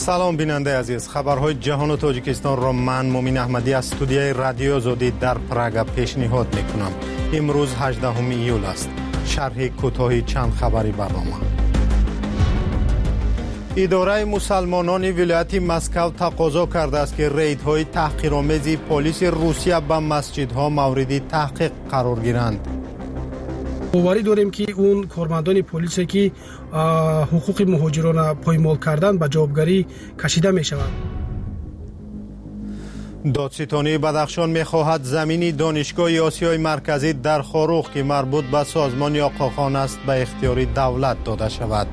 سلام بیننده عزیز، خبرهای جهان و تاجیکستان را من مومین احمدی از استودیوی رادیو آزادی در پراگ پیشنهاد میکنم. امروز 18 ایول است. شرح کوتاه چند خبری برنامه. اداره مسلمانان ولایت مسکو تقاضا کرده است که ریدهای تحقیرآمیز پلیس روسیه به مسجدها مورد تحقیق قرار گیرند. باوری داریم که اون کارمندان پلیس که حقوق مهاجران پایمال کردن به جوابگری کشیده می شود. دادستانی بدخشان می خواهد زمین دانشگاه آسیای مرکزی در خاروخ که مربوط به سازمان آقاخان است به اختیار دولت داده شود.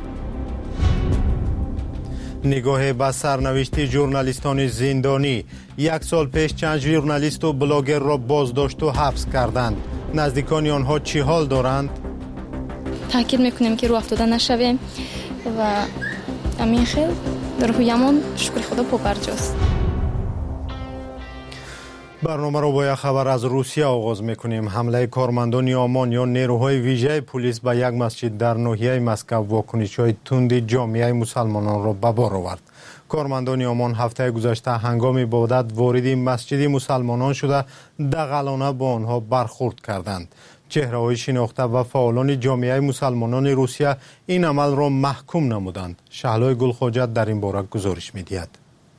نگاه به سرنوشت ژورنالیستان زندانی. 1 سال پیش چند ژورنالیست و بلاگر را بازداشت و حبس کردند. نزدیکان آنها چی حال دارند؟ تاکید میکنیم که رو افتاده نشویم و همین خیل روحیمون شکر خدا پاپرجاست. برنامه را با یک خبر از روسیه آغاز میکنیم. حمله کارمندان آمان یا نیروهای ویژه پلیس به یک مسجد در ناحیه مسکو واکنش‌های تند جامعه مسلمانان را به بار آورد. کارمندان آمان هفته گذشته هنگام عبادت وارد مسجد مسلمانان شده دغلانه با آنها برخورد کردند. چهره‌های شناخته و فعالان جامعه مسلمانان روسیه این عمل را محکوم نمودند. شهلای گلخواجه در این باره گزارش می‌دهد.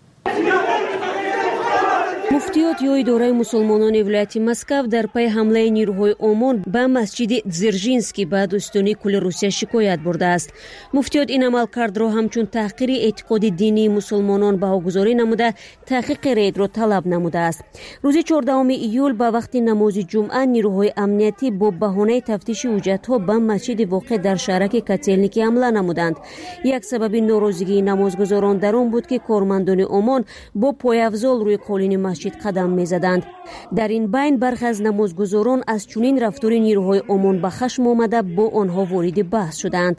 مفتیات یا اداره مسلمانان ولایت مسکو در پی حمله نیروهای آمان به مسجد дзержинский به دوستانی کل روسیه شکایت برده است. مفتیات این عمل کرد را همچون تحقیر اعتقاد دینی مسلمانان بهاگذاری نموده تحقیق رید را طلب نموده است. روز 14 ایول به وقت نماز جمعه نیروهای امنیتی با بهانه تفتیش حجت‌ها به مسجد واقع در شهرک کاتلنیکی حمله نمودند. یک سبب ناراضگی نمازگزاران در آن بود که کارمندان آمان با پایافزال روی قالین مسجد قدم می‌زدند. در این بین برخی از نمازگزاران از چنین رفتار نیروهای آمان به خشم آمده با آنها وارد بحث شدند.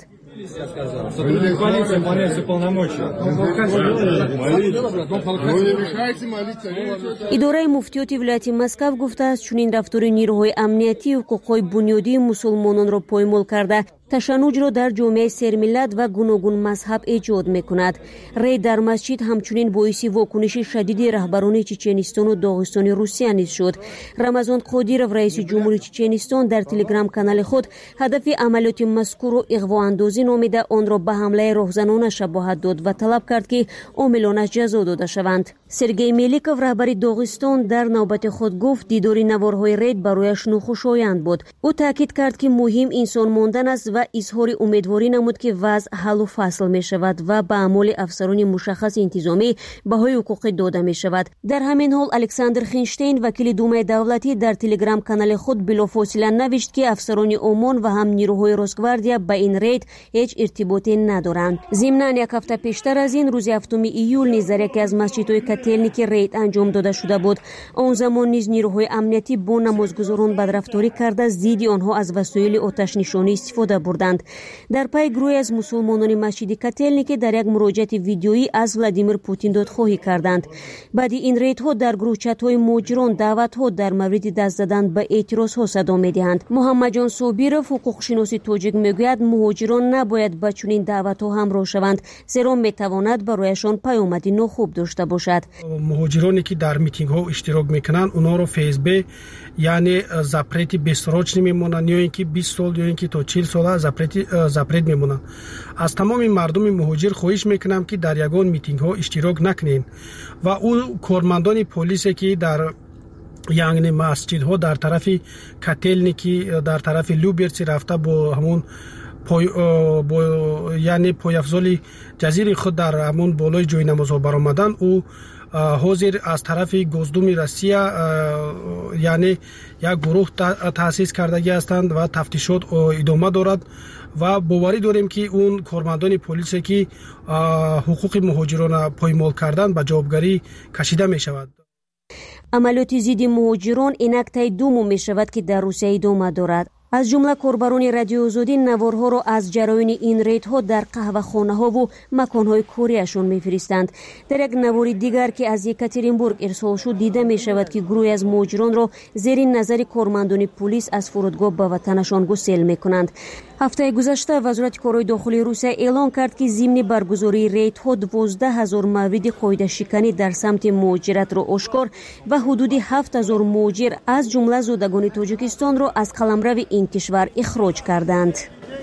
اداره مفتیات ولایت مسکو گفته است چنین رفتار نیروهای امنیتی حقوق‌های بنیادی مسلمانان را پایمال کرده تشنج را در جامعه سرملت و گوناگون مذهب ایجاد می‌کند. رید در مسجد همچنین باعث واکنش شدید رهبران چچنستان و داغستان روسیه نیز شد. رمضان قادیرов رئیس جمهوری چچنستان در تلگرام کانال خود هدف عملیات مذکور را اغوااندازی نامیده آن را به حمله راهزنانه شباهت داد و طلب کرد که عاملانش جزا داده شوند. سرگئی میلیکوف رهبر داغستان در نوبت خود گفت دیدار نوارهای رید برایش ناخوشایند بود. او تاکید کرد که مهم انسان ماندن است و اظهار امیدواری نمود که وضع حل و فصل می شود و به اعمال افسران مشخص انتظامی بهای حقوق داده می شود. در همین حال الکساندر خینشتین وکیل دومای دولتی در تلگرام کانال خود بلافاصله نوشت که افسران آمان و هم نیروهای روسگواردیا با این رید هیچ ارتباطی ندارند. ضمناً یک هفته پیشتر از این روز 7 ایول نیز در یکی از مسجدهای کاتلنیکی رید انجام داده شده بود. آن زمان نیز نیروهای امنیتی با نمازگزاران بدرفتاری کرده ضد آنها از وسایل آتش نشانی استفاده بردند. در پی گروهی از مسلمانان مسجد کاتلنیکی در یک مراجعه ویدیویی از ولادیمیر پوتین دادخواهی کردند. بعد این ریدها در گروه چت‌های مهاجران دعوت‌ها در مورد دست زدن به اعتراض‌ها صدا می‌دهند. محمد جان صابیرов حقوق شناس تاجیک میگوید مهاجران نباید با چنین دعوت‌ها همراه شوند زیرا می‌تواند برایشان پیامدی ناخوب داشته باشد. مهاجرانی که در میتینگ‌ها اشتراک می‌کنند اونها رو فیسبی یعنی запрет بسراج نمی‌مونن یا اینکه 20 سال یا اینکه تا 40 سال запрет می‌مونن. از تمام مردم مهاجر خواهش می‌کنم که در یگان میتینگ‌ها اشتراک نکنین و او کارمندان پلیس که در یعنی مسجدها در طرف کاتلنیکی در طرف لوبرسی رفته با همون یعنی پایافزال جزیره خود در همون بالای جای نمازها برآمدن او حاضر از طرف گزدوم روسیه یعنی یک گروه تأسیس کردگی هستند و تفتیشات ادامه دارد و باوری داریم که اون کارمندان پلیس که حقوق مهاجران پایمال کردن به جوابگری کشیده می شود. عملیات ضد مهاجران اینک طی 2 ماه می شود که در روسیه ادامه دارد. از جمله کاربران رادیو آزادی نوارها را از جراین این ریدها در قهوه‌خانه‌ها و مکان‌های کوریشون می‌فرستند. در یک نوار دیگر که از یکاترینبورگ ارسال شد دیده می‌شود که گروهی از مهاجران را زیر نظر کارمندان پلیس از فرودگاه به وطنشان گسیل می‌کنند. هفته گذشته وزارت کارهای داخلی روسیه اعلام کرد که ضمن برگزاری ریدها 12,000 مورد قاعده شکنی در سمت مهاجرت را آشکار و حدود 7,000 مهاجر از جمله زادگان تاجیکستان را از قلمرو این کشور اخراج کردند.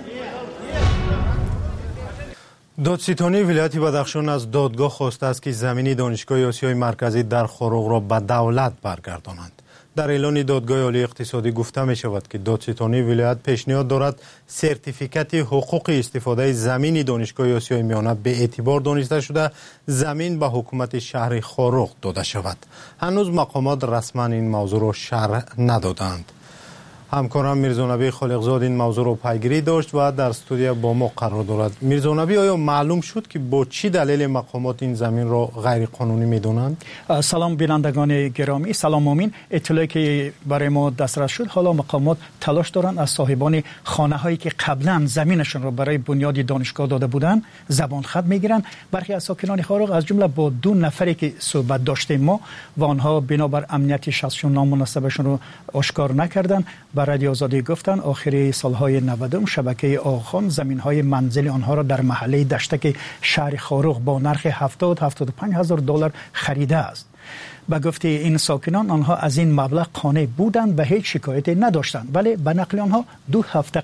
دادستانی ولایت بدخشان از دادگاه خواسته است که زمین دانشگاه آسیای مرکزی در خاروق را به دولت برگردانند. در اعلان دادگاه عالی اقتصادی گفته می شود که دادستانی ولایت پیشنهاد دارد سرتیفیکت حقوق استفاده زمین دانشگاه آسیای میانه به اعتبار دانسته شده زمین به حکومت شهر خاروق داده شود. هنوز مقامات رسما این موضوع را شرح ندادند. همکارم میرزانبی خالقزاد این موضوع رو پیگیری داشت و در استودیو با ما قرار دارد. میرزانبی، آیا معلوم شد که با چی دلیل مقامات این زمین را غیر قانونی میدونند؟ سلام بینندگان گرامی، سلام امین. اطلاعی که برای ما دسترس شد، حالا مقامات تلاش دارند از صاحبان خانه هایی که قبلا زمینشون را برای بنیاد دانشگاه داده بودند زبان خط میگیرند. برخی از ساکنان خاروق از جمله با 2 نفری که صحبت داشتیم ما و آنها بنابر امنیت شخصیشون نامناسبشون رو آشکار نکردند، رادیو آزادی گفتن آخر سالهای 90 شبکه آقاخان زمین‌های منزل آنها را در محله دشتک شهر خاروق با نرخ 70-75 هزار دلار خریده است. به گفته این ساکنان آنها از این مبلغ قانع بودند و هیچ شکایتی نداشتند، ولی به نقل آنها 2 هفته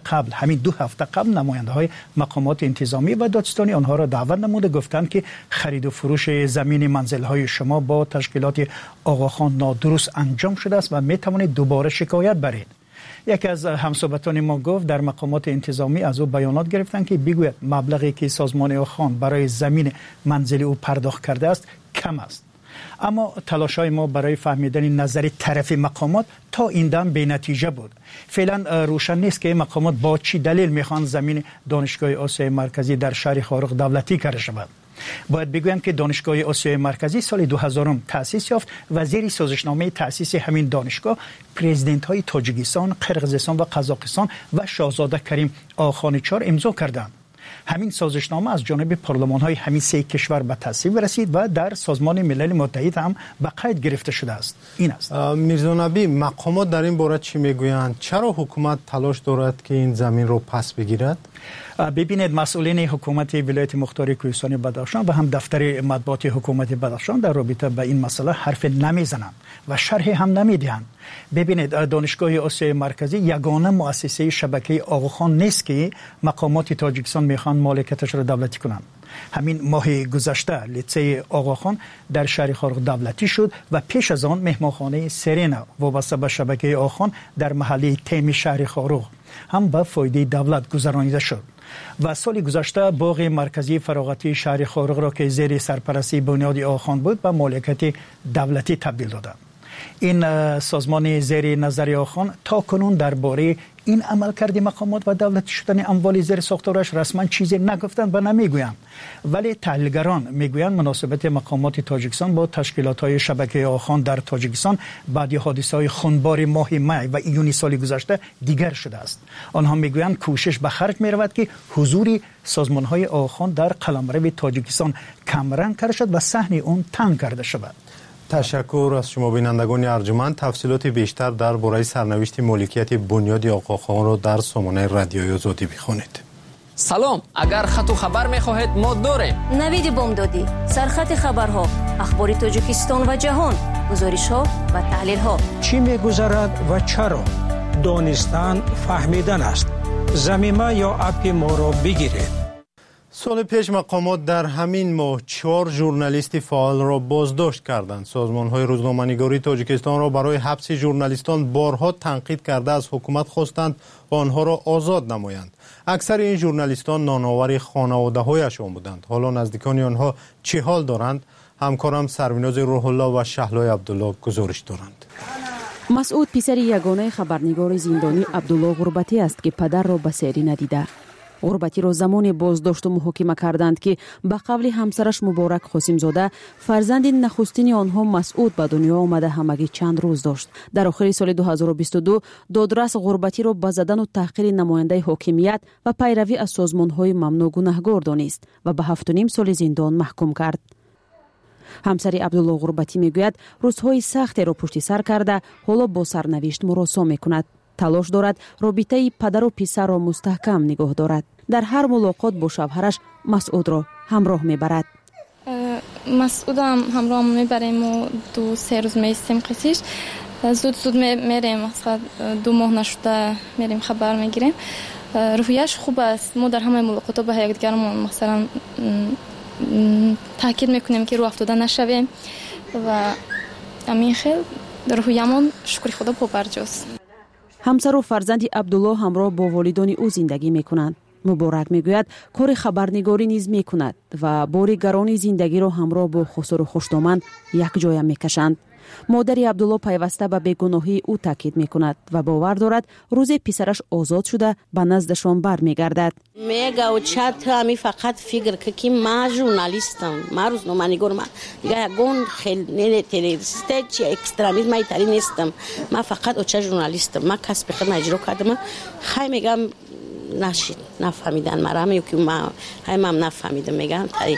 قبل نماینده‌های مقامات انتظامی و دادستانی آنها را دعوت نموده گفتند که خرید و فروش زمین منزل‌های شما با تشکیلات آقاخان نادرست انجام شده است و می‌توانید دوباره شکایت برید. یکی از همصحبتان ما گفت در مقامات انتظامی از او بیانات گرفتند که بگوید مبلغی که سازمان آقاخان برای زمین منزل او پرداخت کرده است کم است. اما تلاش‌های ما برای فهمیدن نظر طرف مقامات تا این دم بی نتیجه بود. فعلا روشن نیست که مقامات با چی دلیل میخوان زمین دانشگاه آسیای مرکزی در شهر خاروق دولتی کرده شود. باید بگویم که دانشگاه آسیای مرکزی سال 2000 تأسیس یافت و زیر سازشنامه تأسیس همین دانشگاه پرزیدنت های تاجیکستان، قرقیزستان و قزاقستان و شاهزاده کریم آخان 4 امضا کردند. همین سازشنامه از جانب پارلمان های همین 3 کشور به تصویب رسید و در سازمان ملل متحد هم به قید گرفته شده است. این است. میرزانبی، مقامات در این باره چی میگویند؟ چرا حکومت تلاش دارد که این زمین رو پس بگیرد؟ ببینید، مسئولین حکومت ولایت مختار کوهستانی بدخشان و هم دفتر مطبوعات حکومت بدخشان در رابطه با این مسئله حرف نمیزنند و شرح هم نمیدهند. ببینید، دانشگاه آسیای مرکزی یگانه مؤسسه شبکه آقاخان نیست که مقامات تاجیکستان میخوان مالکیتش را دولتی کنند. همین ماه گذشته لیسه آقاخان در شهر خاروق دولتی شد و پیش از آن مهمانخانه سرینا وابسته به شبکه آقاخان در محله تیم شهر خاروق هم به فایده دولت گذرانیده شد و سال گذشته باغ مرکزی فراغتی شهر خاروق را که زیر سرپرستی بنیاد آقاخان بود به مالکیت دولتی تبدیل دادند. این سازمان زیر نظر آقاخان تا کنون درباره این عمل کردی مقامات و دولتی شدن اموال زیر ساختارش رسما چیزی نگفتند و نمیگویند، ولی تحلیلگران میگویند مناسبت مقامات تاجیکستان با تشکیلات های شبکه آقاخان در تاجیکستان بعد حادثه های خونبار ماه می و ایونی سال گذشته دیگر شده است. آنها میگویند کوشش به خرج میرود که حضور سازمان های آقاخان در قلمرو تاجیکستان کمرنگ کرده شد و صحن اون تنگ کرده شود. تشکر از شما بینندگان ارجمند. تفصیلات بیشتر درباره سرنوشت مالکیت بنیاد آقاخان را در سامانه رادیوی آزادی بخوانید. سلام، اگر خط و خبر می‌خواهید ما داریم. نوید بامدادی، سرخط خبرها، اخبار تاجیکستان و جهان، گزارش‌ها و تحلیل‌ها. چی می‌گذرد و چرا؟ دانستن فهمیدن است. ضمیمه یا اپ ما را بگیرید. سال پیش مقامات در همین ماه 4 ژورنالیست فعال را بازداشت کردند. سازمان‌های روزنامه‌نگاری تاجیکستان را برای حبس ژورنالیستان بارها تنقید کرده از حکومت خواستند آنها را آزاد نمایند. اکثر این ژورنالیستان نانآور خانواده‌هایشان بودند. حالا نزدیکان آنها چه حال دارند؟ همکارم سروناز روح الله و شهلای عبدالله گزارش دارند. مسعود پسر یگانه خبرنگار زندانی عبدالله غربتی است که پدر را به سری ندیده. ғурбатиро замоне боздошту муҳокима карданд ки ба қавли ҳамсараш муборак қосимзода фарзанди нахустини онҳо Масъуд ба дунё омада ҳамагӣ чанд рӯз дошт. Дар охири соли 2022 додрас ғурбатиро ба задану таҳқири намояндаи ҳокимият ва пайравӣ аз созмонҳои мамнӯъ гунаҳгор донист ва ба 7.5 соли зиндон маҳкум кард. ҳамсари Абдулло ғурбатӣ мегӯяд рӯзҳои сахтеро пушти сар карда ҳоло бо сарнавишт муросо мекунад. талош дорад робитаи падару писарро мустаҳкам нигоҳ дорад. дар ҳар мулоқот бо шавҳараш Масъудро ҳамроҳ мебарад. Масъудам ҳамроҳ мебарем ва 2-3 рӯз меистем қисиш. зуд мерем, масалан 2 моҳ нашуда мерем хабар мегирем. рӯҳияш хуб аст. мо дар ҳамаи мулоқотҳо ба якдигармон масалан таъкид мекунем ки рӯ афтода нашавем ва амин хел рӯҳиямон шукри худо побарҷост. ҳамсару фарзанди Абдулло ҳамроҳ бо волидони ӯ зиндагӣ мекунанд. муборак мегӯяд кори хабарнигорӣ низ мекунад ва бори гарони зиндагиро ҳамроҳ бо хусуру хуштоманд якҷоя мекашанд. модари Абдулло пайваста ба бегуноҳии ӯ таъкид мекунад ва бовар дорад рӯзе писараш озод шуда ба наздашон бармегардад. мегавчад ами фақат фикр ки ма журналистам, ма рӯзноманигор, ма ягон хел не террорист чи экстремизм айтари нестам. ма фақат оча журналистам. ма касби худам иҷро кардам. хай мегам нашид нафҳамидан марам ё ки ма ҳаймам нафҳамидам мегам таи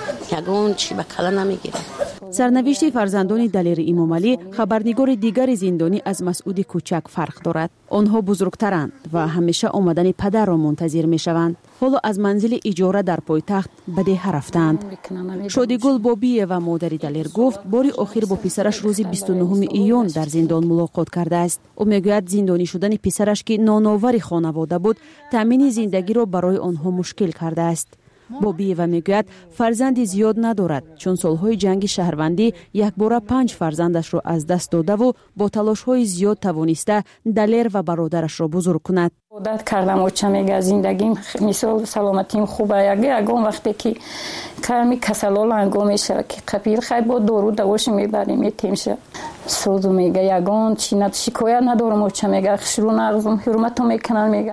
ягон чи ба кала намегирам. сарнавишти фарзандони Далери Имомалӣ хабарнигори дигари зиндонӣ аз Масъуди кӯчак фарқ дорад. онҳо бузургтаранд ва ҳамеша омадани падарро мунтазир мешаванд. ҳоло аз манзили иҷора дар пойтахт ба деҳа рафтанд. Шодигул Бобиева модари Далер гуфт бори охир бо писараш рӯзи 29 июн дар зиндон мулоқот кардааст. ӯ мегӯяд зиндонӣ шудани писараш ки ноновари хонавода буд таъмини зиндагиро барои онҳо мушкил кардааст. Бобиева мегӯяд фарзанди зиёд надорад, чун солҳои ҷанги шаҳрвандӣ якбора 5 фарзандашро аз даст додаву бо талошҳои зиёд тавониста Далер ва бародарашро бузург кунад. عادت کردم و چمیگه زندگیم مثال سلامتیم خوبه یگان وقتی که کمی کسلال انگو میشه که قبیل خیلی با دارو دواش میبریم میتیمشه سوزو میگه یگان چینت شکایت ندارم و چمیگه خشرو نغزم حرمتو میکنن میگه.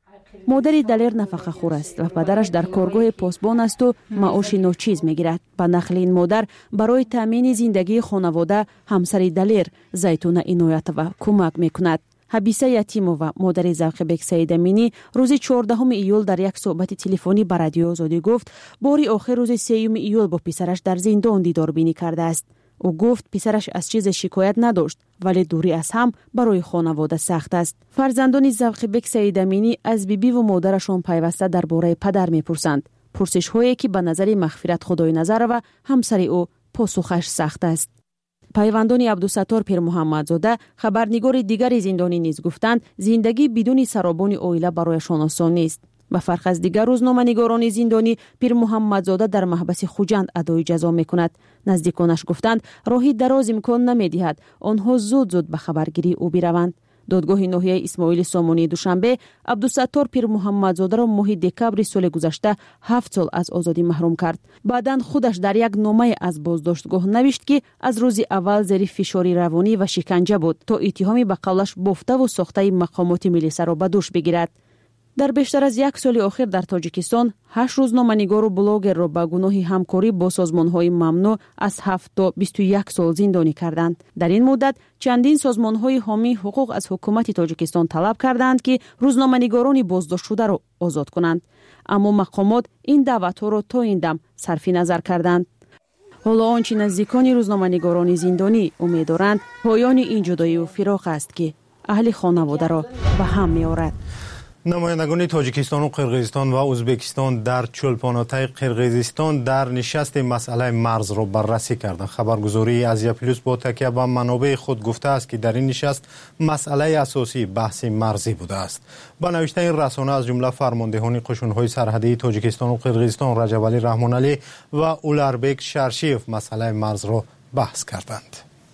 модари Далер нафақахӯр аст ва падараш дар коргоҳи посбон асту маоши ночиз мегирад. ба нақли ин модар барои таъмини зиндагии хонавода ҳамсари Далер Зайтуна Иноятова кӯмак мекунад. ҳабиса Ятимова модари Завқибек Саидаминӣ рӯзи 14 июл дар як суҳбати телефонӣ ба радиои Озодӣ гуфт бори охир рӯзи 3 июл бо писараш дар зиндон дидорбинӣ кардааст. ӯ гуфт писараш аз чизе шикоят надошт, вале дурӣ аз ҳам барои хонавода сахт аст. фарзандони Завқибек Саидаминӣ аз бибиву модарашон пайваста дар бораи падар мепурсанд. пурсишҳое ки ба назари Мағфират Худоиназарова ҳамсари ӯ посухаш сахт аст. пайвандони Абдусаттор Пирмуҳаммадзода хабарнигори дигари зиндонӣ низ гуфтанд зиндагӣ бидуни саробони оила барояшон осон нест. ба фарқ аз дигар рӯзноманигорони зиндонӣ Пирмуҳаммадзода дар маҳбаси Хуҷанд адои ҷазо мекунад. наздиконаш гуфтанд роҳи дароз имкон намедиҳад онҳо зуд ба хабаргирии ӯ бираванд. додгоҳи ноҳияи Исмоили Сомонии Душанбе Абдусаттор Пирмуҳаммадзодаро моҳи декабри соли гузашта 7 сол аз озодӣ маҳрум кард. баъдан худаш дар як номае аз боздоштгоҳ навишт ки аз рӯзи аввал зери фишори равонӣ ва шиканҷа буд то иттиҳоми ба қавлаш бофтаву сохтаи мақомоти милисаро ба дӯш бигирад. дар бештар аз як соли охир дар Тоҷикистон 8 рӯзноманигору блогерро ба гуноҳи ҳамкорӣ бо созмонҳои мамнӯъ аз 7 то 21 сол зиндонӣ карданд. дар ин муддат чандин созмонҳои ҳомии ҳуқуқ аз ҳукумати Тоҷикистон талаб карданд ки рӯзноманигорони боздоштшударо озод кунанд. аммо мақомот ин даъватҳоро то ин дам сарфи назар карданд. ҳоло он чи наздикони рӯзноманигорони зиндонӣ умеддоранд поёни ин ҷудоиву фироқ аст ки аҳли хонаводаро ба ҳам меорад. намояндагони Тоҷикистону Қирғизистон ва Ӯзбекистон дар Чӯлпонотаи Қирғизистон дар нишасти масъалаи марзро баррасӣ карданд. Хабаргузории Азия плюс бо такя ба манобеи худ гуфтааст ки дар ин нишаст масъалаи асосӣ баҳси марзӣ будааст. ба навиштаи ин расона аз ҷумла фармондеҳони қушунҳои сарҳадии Тоҷикистону Қирғизистон Раҷабалӣ Раҳмоналӣ ва Уларбек Шаршиев масъалаи марзро баҳс карданд.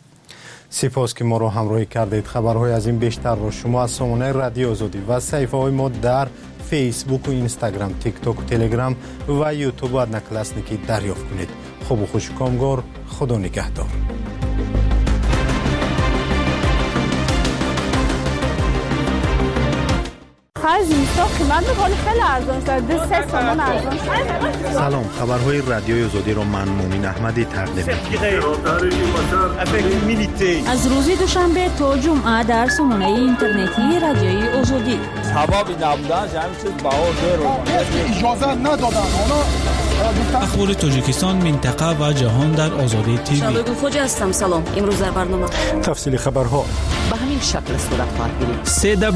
سپاس که ما رو همراهی کردید. خبرهای از این بیشتر رو شما از سامانه رادیو آزادی و صفحه های ما در فیسبوک و اینستاگرام، تیک توک و تلگرام و یوتیوب و ادنکلاسنیکی دریافت کنید. خوب و خوش و کامگار. خدا نگهدار. هر زیستا قیمت میکنه خیلی ارزان شده 3 تومان ارزان شده. سلام، خبرهای رادیوی آزادی رو من مومین احمدی تقدیم می‌کنم. از روز دوشنبه تا جمعه در سامانه اینترنتی رادیوی آزادی. سبب نبودن همین چیز بهار اجازه ندادن. اخبار تاجیکستان، منطقه و جهان در آزادی تیوی. شادو خوجا هستم. سلام. امروز در برنامه تفصیل خبرها به همین شکل صورت خواهد گرفت.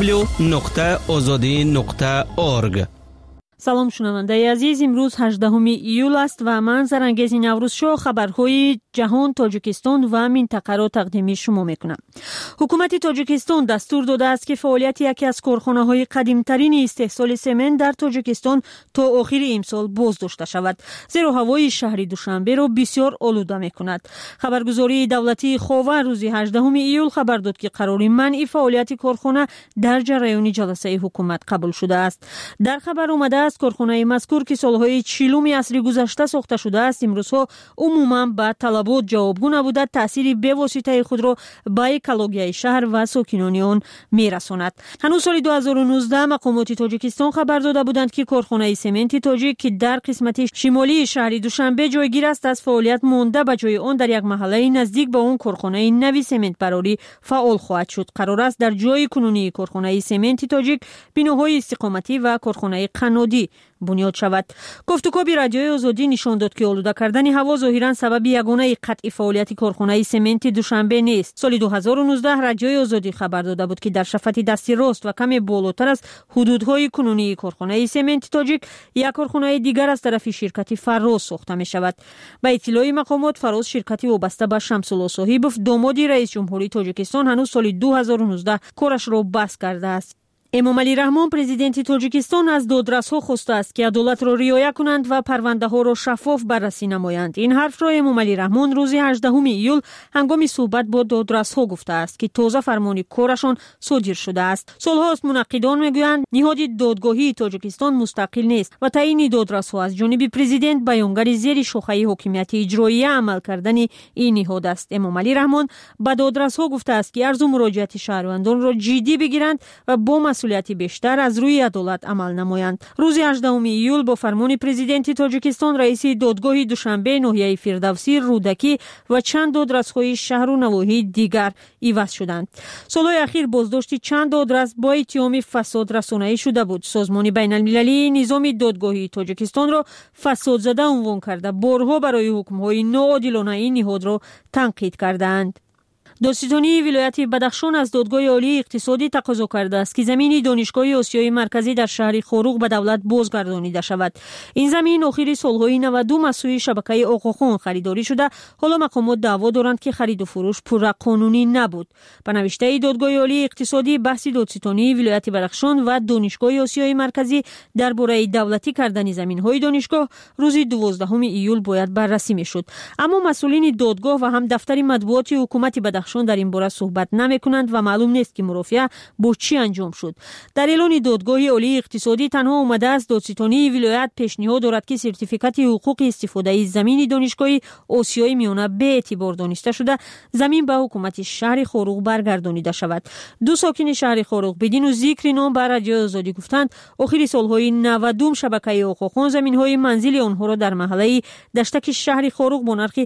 www.azadi.org. سلام شنونده عزیز، امروز 18 ایول است و من زرنگیز نوروز شو خبرهای جهان، تاجیکستان و منطقه را تقدیم شما میکنم. حکومت تاجیکستان دستور داده است که فعالیت یکی از کارخانه‌های قدیمی‌ترین استحصال سمنت در تاجیکستان تا آخر امسال بازداشته شود، زیرا هوای شهر دوشنبه را بسیار آلوده میکند. خبرگزاری دولتی خاور روز 18 ایول خبر داد که قرار منع فعالیت کارخانه در جریان جلسه حکومت قبول شده است. در خبر آمده کارخانه مذکور که سالهای 40 عصر گذشته ساخته شده است، امروزها عموما به طلبات جوابگو نبوده تأثیر بواسطه خود را به اکولوژی شهر و ساکنان آن میرساند. هنوز سال 2019 مقامات تاجیکستان خبر داده بودند که کارخانه سمنت تاجیک که در قسمت شمالی شهر دوشنبه جایگیر است از فعالیت مانده، به جای آن در یک محله نزدیک به آن کارخانه نوی سمنت براری فعال خواهد شد. قرار است در جای کنونی کارخانه سمنت تاجیک بناهای استقامتی و کارخانه قنادی بنیاد شود. گفتگوی رادیوی آزادی نشان داد که آلوده کردن هوا ظاهرا سبب یگانه قطع فعالیت کارخانه سمنت دوشنبه نیست. سال 2019 رادیوی آزادی خبر داده بود که در شفت دست راست و کمی بالاتر از حدودهای کنونی کارخانه سمنت تاجیک یک کارخانه دیگر از طرف شرکت فراز ساخته می شود. با اطلاع مقامات، فراز شرکتی وابسته به شمس‌الله صاحبوف، داماد رئیس جمهوری تاجیکستان، هنوز سال 2019 کارش را بس کرده است. امامعلی رحمان پرزیدنت تاجیکستان از دادرس‌ها خواسته است که عدالت را رعایت کنند و پرونده‌ها را شفاف بررسی نمایند. این حرف را امامعلی رحمان روز 18 ایول هنگام صحبت با دادرس‌ها گفته است که تازه فرمان کارشان صادر شده است. سال‌هاست منعقدان میگویند نهاد دادگاهی تاجیکستان مستقل نیست و تعیین دادرس‌ها از جانب پرزیدنت بیانگر زیر شاخه حاکمیت اجرایی عمل کردن این نهاد است. امامعلی رحمان به دادرس‌ها گفته است که عرض و مراجعت شهروندان را جدی بگیرند و با مسئولیت بیشتر از روی عدالت عمل نمایند. روز 18 ایول با فرمان پرزیدنت تاجیکستان، رئیس دادگاه دوشنبه ناحیه فردوسی، رودکی و چند دادرس‌های شهر و نواحی دیگر عوض شدند. سالهای اخیر بازداشت چند دادرس با اتهام فساد رسانه‌ای شده بود. سازمان بین‌المللی نظام دادگاهی تاجیکستان را فساد زده عنوان کرده بارها برای حکم‌های ناعادلانه این نهاد را تنقید کردند. دادستانی ولایت بدخشان از دادگاه عالی اقتصادی تقاضا کرده است که زمین دانشگاه آسیای مرکزی در شهر خاروق به دولت بازگردانیده شود. این زمین آخر سالهای 92 از سوی شبکه آقاخان خریداری شده. حالا مقامات دعوا دارند که خرید و فروش پورا قانونی نبود. به نوشته دادگاه عالی اقتصادی، بحث دادستانی ولایت بدخشان و دانشگاه آسیای مرکزی درباره دولتی کردن زمین‌های دانشگاه روز 12 ایول باید بررسی می‌شد. اما مسئولین دادگاه و هم دفتر مطبوعات حکومت بدخشان در این باره صحبت نمی‌کنند و معلوم نیست که مرافعه با چی انجام شد. در اعلان دادگاه عالی اقتصادی تنها اومده است دادستانی ولایت پیشنهاد دارد که سرتیفیکات حقوق استفاده از زمین دانشگاهی آسیای میانه به اعتبار دانسته شده زمین به حکومت شهر خاروق برگردانیده شود. دو ساکن شهر خاروق بدون ذکر نام به رادیو آزادی گفتند آخر سالهای 90 شبکه آقاخان زمین‌های منزل آنها را در محله دشتک شهر خاروق با نرخ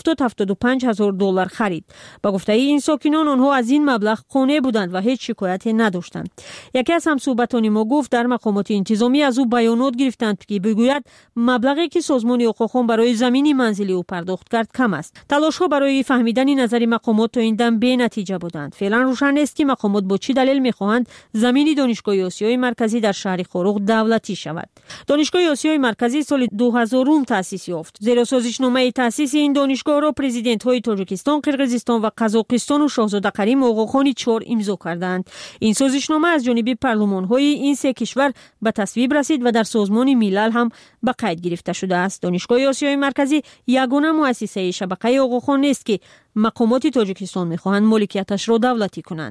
70-75 هزار دلار خرید. با گفته این ساکنان آنها از این مبلغ قانع بودند و هیچ شکایتی نداشتند. یکی از همصحبتان ما گفت در مقامات انتظامی از او بیانات گرفتند که بگوید مبلغی که سازمان آقاخان برای زمین منزلی او پرداخت کرد کم است. تلاش‌ها برای فهمیدن نظر مقامات تا این دم بی نتیجه بودند. فعلا روشن نیست که مقامات با چه دلیل می‌خواهند زمین دانشگاه آسیای مرکزی در شهر خاروق دولتی شود. دانشگاه آسیای مرکزی سال 2000 تأسیس یافت. زیر سازشنامه تأسیس این دانشگاه را پرزیدنت‌های تاجیکستان، قرقیزستان و قزاقستان و شاهزاده کریم آقاخان 4 امضا کردند. این سازشنامه از جانب پارلمان‌های این سه کشور به تصویب رسید و در سازمان ملل هم به قید گرفته شده است. دانشگاه آسیای مرکزی یگانه مؤسسه شبکه آقاخان نیست که مقامات تاجیکستان می‌خواهند مالکیتش را دولتی کنند.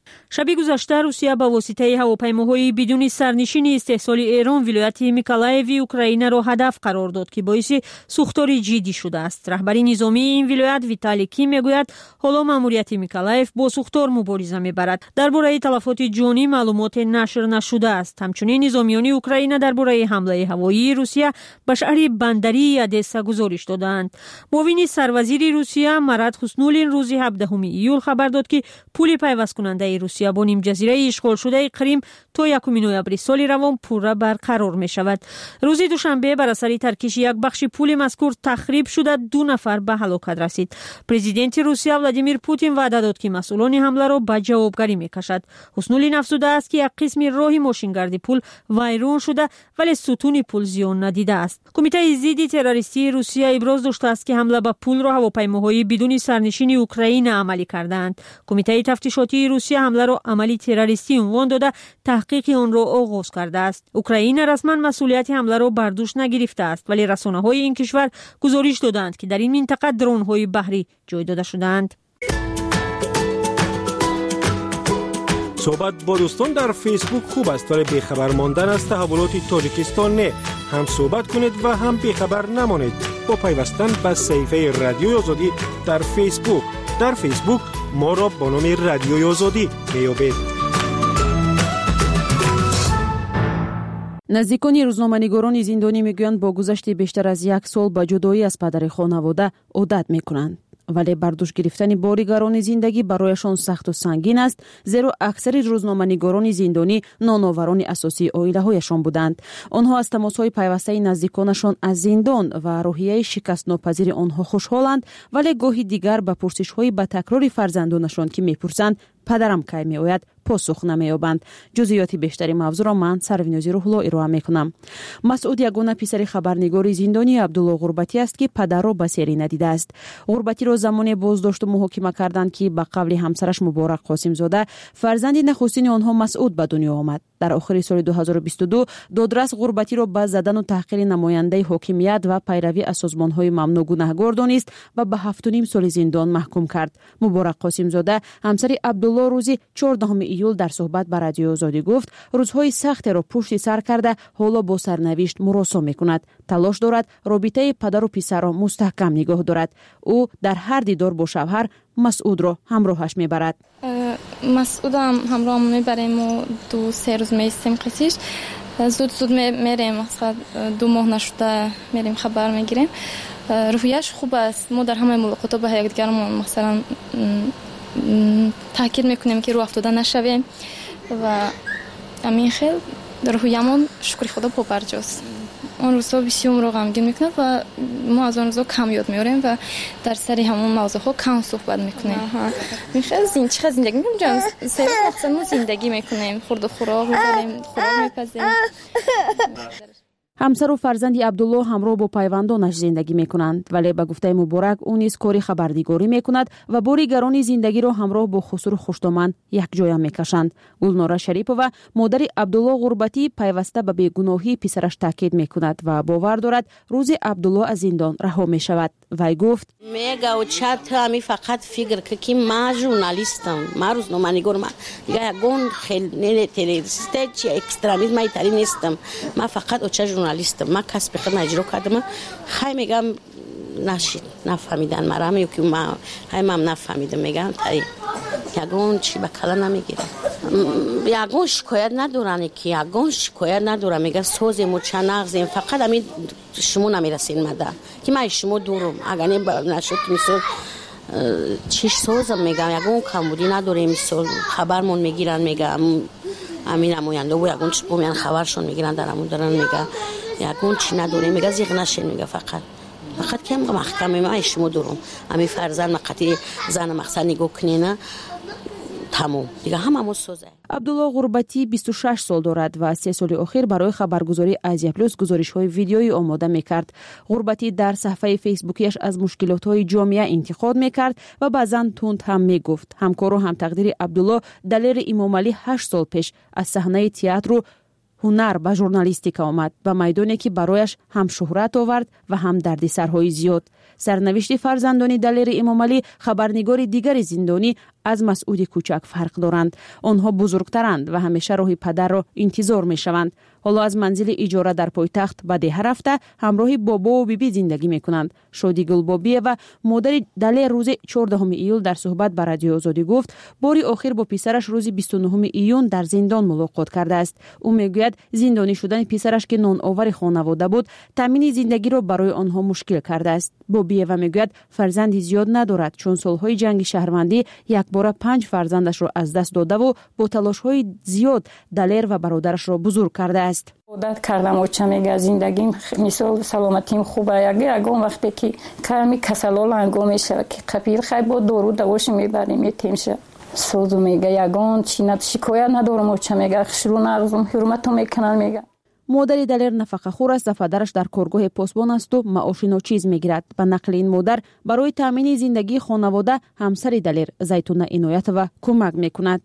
شب گذشته روسیه با واسطه هواپیماهای بدون سرنشین استحصال ایران ولایت میکولایو اوکراین را هدف قرار داد که باعث سوختاری جدی شده است. رهبر نظامی این ولایت ویتالی کی میگوید حالا ماموریت میکولایو با سوختار مبارزه میبرد. درباره تلفات جانی معلومات نشر نشده است. همچنین نظامیان اوکراین درباره حمله هوایی روسیه به شهر بندری ادسا گزارش دادند. معاون سروزیر روسیه مراد حسنولین روز 17 ایول خبر داد که پل پیوست کننده روسیه با نیم جزیره اشغال شده کریم تا 1 نوامبر سال روان پورا برقرار می شود. روز دوشنبه بر اثر ترکش یک بخش پل مذکور تخریب شده 2 نفر به هلاکت رسید. پرزیدنت روسیه ولادیمیر پوتین وعده داد که مسئولان حمله را به جوابگری می کشد. حسنولین افزوده است که یک قسم راه ماشینگرد پل ویران شده ولی ستون پل زیان ندیده است. کمیته ضد تروریستی روسیه ابراز داشته است که حمله به پل را هواپیماهای بدون سرنشین اوکراین عملی کردند. کمیته تفتیشاتی روسیه حمله را عملی تروریستی عنوان داده تحقیق آن را آغاز کرده است. اوکراین رسما مسئولیت حمله را بر دوش نگرفته است ولی رسانه‌های این کشور گزارش دادند که در این منطقه درون‌های بحری جای داده شدند. صحبت با دوستان در فیسبوک خوب است ولی بیخبر ماندن از تحولات تاجیکستان نه. هم صحبت کنید و هم بیخبر نمانید با پیوستن به صفحه رادیوی آزادی در فیسبوک. در فیسبوک ما را با نام رادیوی آزادی میابید. نزدیکان روزنامه‌نگاران زندانی میگویند با گذشت بیشتر از 1 سال با جدایی از پدر خانواده عادت میکنند. ولی برداشت گرفتن باریگران زندگی برایشان سخت و سنگین است، زیرا اکثر روزنامه‌نگاران زندانی نانآوران اساسی عائله‌هایشان بودند. آنها از تماس‌های پیوسته نزدیکانشان از زندان و روحیه شکست ناپذیر آنها خوشحالند، ولی گاهی دیگر به پرسش‌های با تکرار فرزندانشان که می‌پرسند پدرم کی میآید پاسخ نمی‌یابند. جزئیات بیشتری موضوع را من سروینازی روح‌الله ارائه می‌کنم. مسعود یگانه پسر خبرنگار زندانی عبدالله غربتی است که پدر را به سری ندیده است. غربتی را زمانی بازداشت و محاکمه کردند که به قول همسرش مبارک قاسم زاده فرزند نخستین آنها مسعود به دنیا آمد. در آخر سال 2022 دادرس غربتی را به زدن و تحقیر نماینده حاکمیت و پیروی از سازمان‌های ممنوع گناهکار دانست و به 7.5 سال زندان محکوم کرد. مبارک قاسم زاده همسر عبدالله روز 14 ایول در صحبت با رادیو آزادی گفت روزهای سخت را پشت سر کرده حالا با سرنوشت مراسم می‌کند. تلاش دارد رابطه پدر و پسر را مستحکم نگاه دارد. او در هر دیدار با شوهر مسعود را همراهش میبرد. مسعودم همراه میبریم و 2-3 روز میستیم قصیش. زود میریم، مثلا 2 ماه نشده میریم خبر میگیریم. روحیش خوب است. ما در همه ملاقات با یکدیگرمون مثلا تاکید میکنیم که رو افتاده نشویم و همین خیلی روحیمون شکر خدا پابرجاست. اون روزها بسیار رو غمگین میکنه و ما از اون روزها کم یاد میاریم و در سری همون موضوعها کم صحبت میکنیم. میخواد چقدر زندگی میکنیم سه روز ما زندگی میکنیم، خورد و خوراک میکنیم، خوراک میپزیم. همسر و فرزند عبدالله همراه با پیوندانش زندگی میکنند، ولی به گفته مبارک او نیز کاری خبرنگاری میکند و باریگران زندگی را همراه با خسرو خوشتامن یک جای میکشند. گلناره شریپова مادر عبدالله غربتی پیوسته به بیگناهی پسرش تاکید میکند و باور دارد روز عبدالله از زندان رها میشود. وی گفت میگه و چت همی فقط فکر که ما ژورنالیستم، ما روزنامه‌نگار، ما یگون خیلی تروریست چی اکستریمیسم ایتالی نیستم، ما فقط اوچه ژورنالیستم، ما کسب خودم اجرا کردم. خیلی میگم نشید نفهمیدن مرا میگه که ما هم نفهمیدم. میگم تایی یگون چی به کلا نمیگیره، یگون شکایت ندارن که یگون شکایت ندارم. میگه سوزیم و چنغزیم فقط همین شما نمیرسین مده که من شما دورم اگر نشد مثل چیش سوزم. میگم یگون کمبودی نداریم، مثل خبرمون میگیرن، میگه همین نماینده و یگون چی بومیان خبرشون میگیرن در همون دارن. میگه یگون چی نداریم، میگه زیغ نشین. میگه فقط که محکمه ما شما دورم همین فرزند مقطعی زن مقصد نگاه کنینه تمام دیگه همون سوزه. عبدالله غربتی 26 سال دارد و 3 سال اخیر برای خبرگزاری آزیا پلاس گزارش‌های ویدیویی آماده می‌کرد. غربتی در صفحه فیسبوکیش از مشکلات‌های جامعه انتقاد می‌کرد و بعضاً تند هم می‌گفت. همکار و هم تقدیر عبدالله دلیر امام علی 8 سال پیش از صحنه تئاتر و هنر به ژورنالیستیک آمد و میدانی که برایش هم شهرت آورد و هم دردسرهای زیاد. سرنوشت فرزندان دلیر امام علی خبرنگار دیگر زندانی از مسعود کوچک فرق دارند. آنها بزرگترند و همیشه راهی پدر را انتظار می‌شوند. حالا از منزل اجاره در پایتخت به ده رفته همراه بابا و بیبی زندگی می‌کنند. شادی گلبابی و مادر دلیر روز 14 ایول در صحبت با رادیو آزادی گفت باری آخر با پسرش روز 29 ایون در زندان ملاقات کرده است. او میگوید زندانی شدن پسرش که نانآور خانواده بود تامین زندگی را برای آنها مشکل کرده است. بابی و میگوید فرزندی زیاد ندارد چون سالهای جنگ شهروندی یک بار 5 فرزندش را از دست داده و با تلاش‌های زیاد دلیر و برادرش را بزرگ کرده است. عادت کردم و چمیگه زندگیم مثال سلامتیم خوبه یگان وقتی که کمی کسلال انگام میشه که قپیر خیلی با دارو دواش میبریم میتیمشه سوزو میگه یگان چینت شکایت ندارم و چمیگه خشرو نرزم حرمتو میکنن میگه. مادر دلیر نفقه خور است و پدرش در کارگاه پاسبان است و معاش ناچیز میگیرد. به نقل این مادر برای تامین زندگی خانواده همسر دلیر زیتونه عنایت و کمک میکند.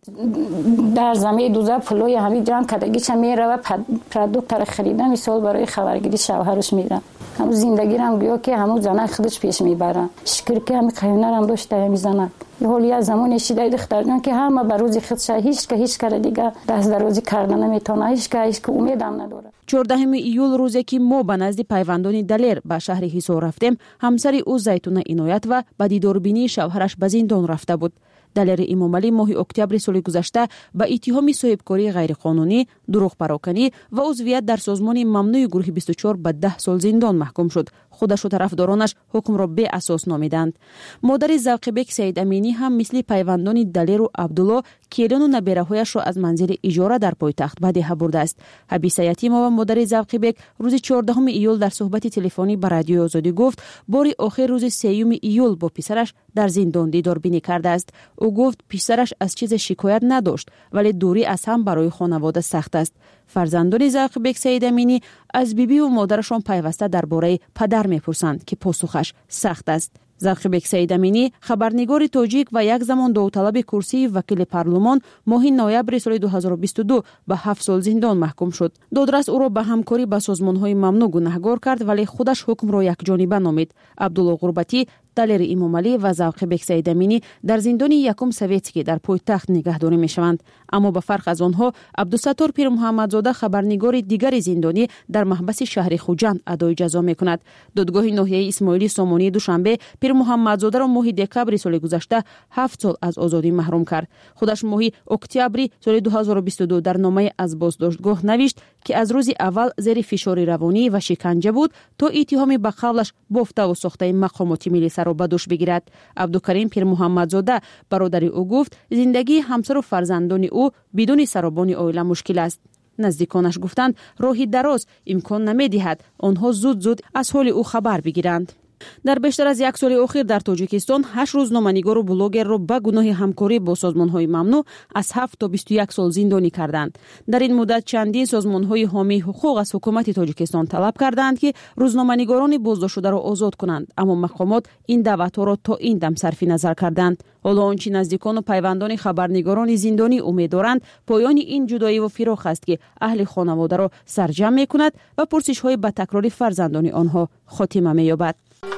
در زمین دوزه پلوی همین جمع کردگی چه میره و پروداکت خریده مثال برای خبرگیری شوهرش میره. همون زندگی رو هم گویا که همون زنه خودش پیش میبره. شکر که همین قیونه هم داشته همین زنه. یه حالی از زمان شیده دختر جان که همه بر روزی خودش هیچ کار دیگه دست درازی کردن نمیتونه هیچ که امید هم نداره. 14 ایول روزی که ما به نزد پیوندان دلیر به شهر حصار رفتیم همسر او زیتونه عنایت و به دیداربینی شوهرش به زندان رفته بود. دلیر امامعلی ماه اکتبر سال گذشته به اتهام صاحبکاری غیرقانونی، دروغ پراکنی و عضویت در سازمان ممنوع گروه 24 به 10 سال زندان محکوم شد. خودش و طرفدارانش حکم را به اساس نامیدند. مادر ذوقبک سید امینی هم مثل پیوندان دلیر و عبدالله کیران و نبیره‌هایش را از منزل اجاره در پایتخت به ده برده است. حبیسه یتیما و مادر ذوقبک روز 14 ایول در صحبت تلفنی با رادیو آزادی گفت باری آخر روز 3 ایول با پسرش در زندان دیداربینی کرده است. او گفت پسرش از چیز شکایت نداشت ولی دوری از هم برای خانواده سخت است. فرزندان ذوقبک سید امینی از بیبی و مادرشان پیوسته درباره پدر میپرسند که پاسخش سخت است. ذوقبک سید امینی خبرنگار تاجیک و یک زمان داوطلب کرسی وکیل پارلمان ماه نوامبر سال 2022 به 7 سال زندان محکوم شد. دادرس او را به همکاری با سازمان‌های ممنوع گناهکار کرد ولی خودش حکم را یکجانبه نامید. عبدالله غربتی دلیر امامعلی و ذوقبک سید امینی در زندان یکم سویتسکی در پایتخت نگهداری میشوند. اما به فرق از آنها عبدالستار پیر محمدزاده خبرنگار دیگر زندانی در محبس شهر خوجند ادای جزا میکند. دادگاه ناحیه اسماعیلی سامانی دوشنبه پیر محمدزاده را ماه دکبر سال گذشته 7 سال از آزادی محروم کرد. خودش ماه اکتبر سال 2022 در نامه از بازداشتگاه نوشت که از روز اول زیر فشار روانی و شکنجه بود تا اتهام به قولش بافته و ساخته مقامات ملی را به دوش بگیرد. عبدالکریم پیر محمدزاده برادر او گفت زندگی همسر و فرزندان او بدون سربان عائله مشکل است. نزدیکانش گفتند راهی دراز امکان نمی‌دهد آنها زود از حال او خبر بگیرند. در بیشتر از یک سال اخیر در تاجیکستان 8 روزنامه‌نگار و بلاگر را به گناه همکاری با سازمان‌های ممنوع از 7 تا 21 سال زندانی کردند. در این مدت چندین سازمان‌های حامی حقوق از حکومت تاجیکستان طلب کردند که روزنامه‌نگاران بازداشت شده را آزاد کنند، اما مقامات این دعوت‌ها را تا این دم صرف نظر کردند. حالا آنچه نزدیکان و پیوندان خبرنگاران زندانی امیدوارند پایان این جدایی و فراق است که اهل خانواده را سرجم می‌کند و پرسش‌های به تکرار فرزندان آنها خاتمه می‌یابد.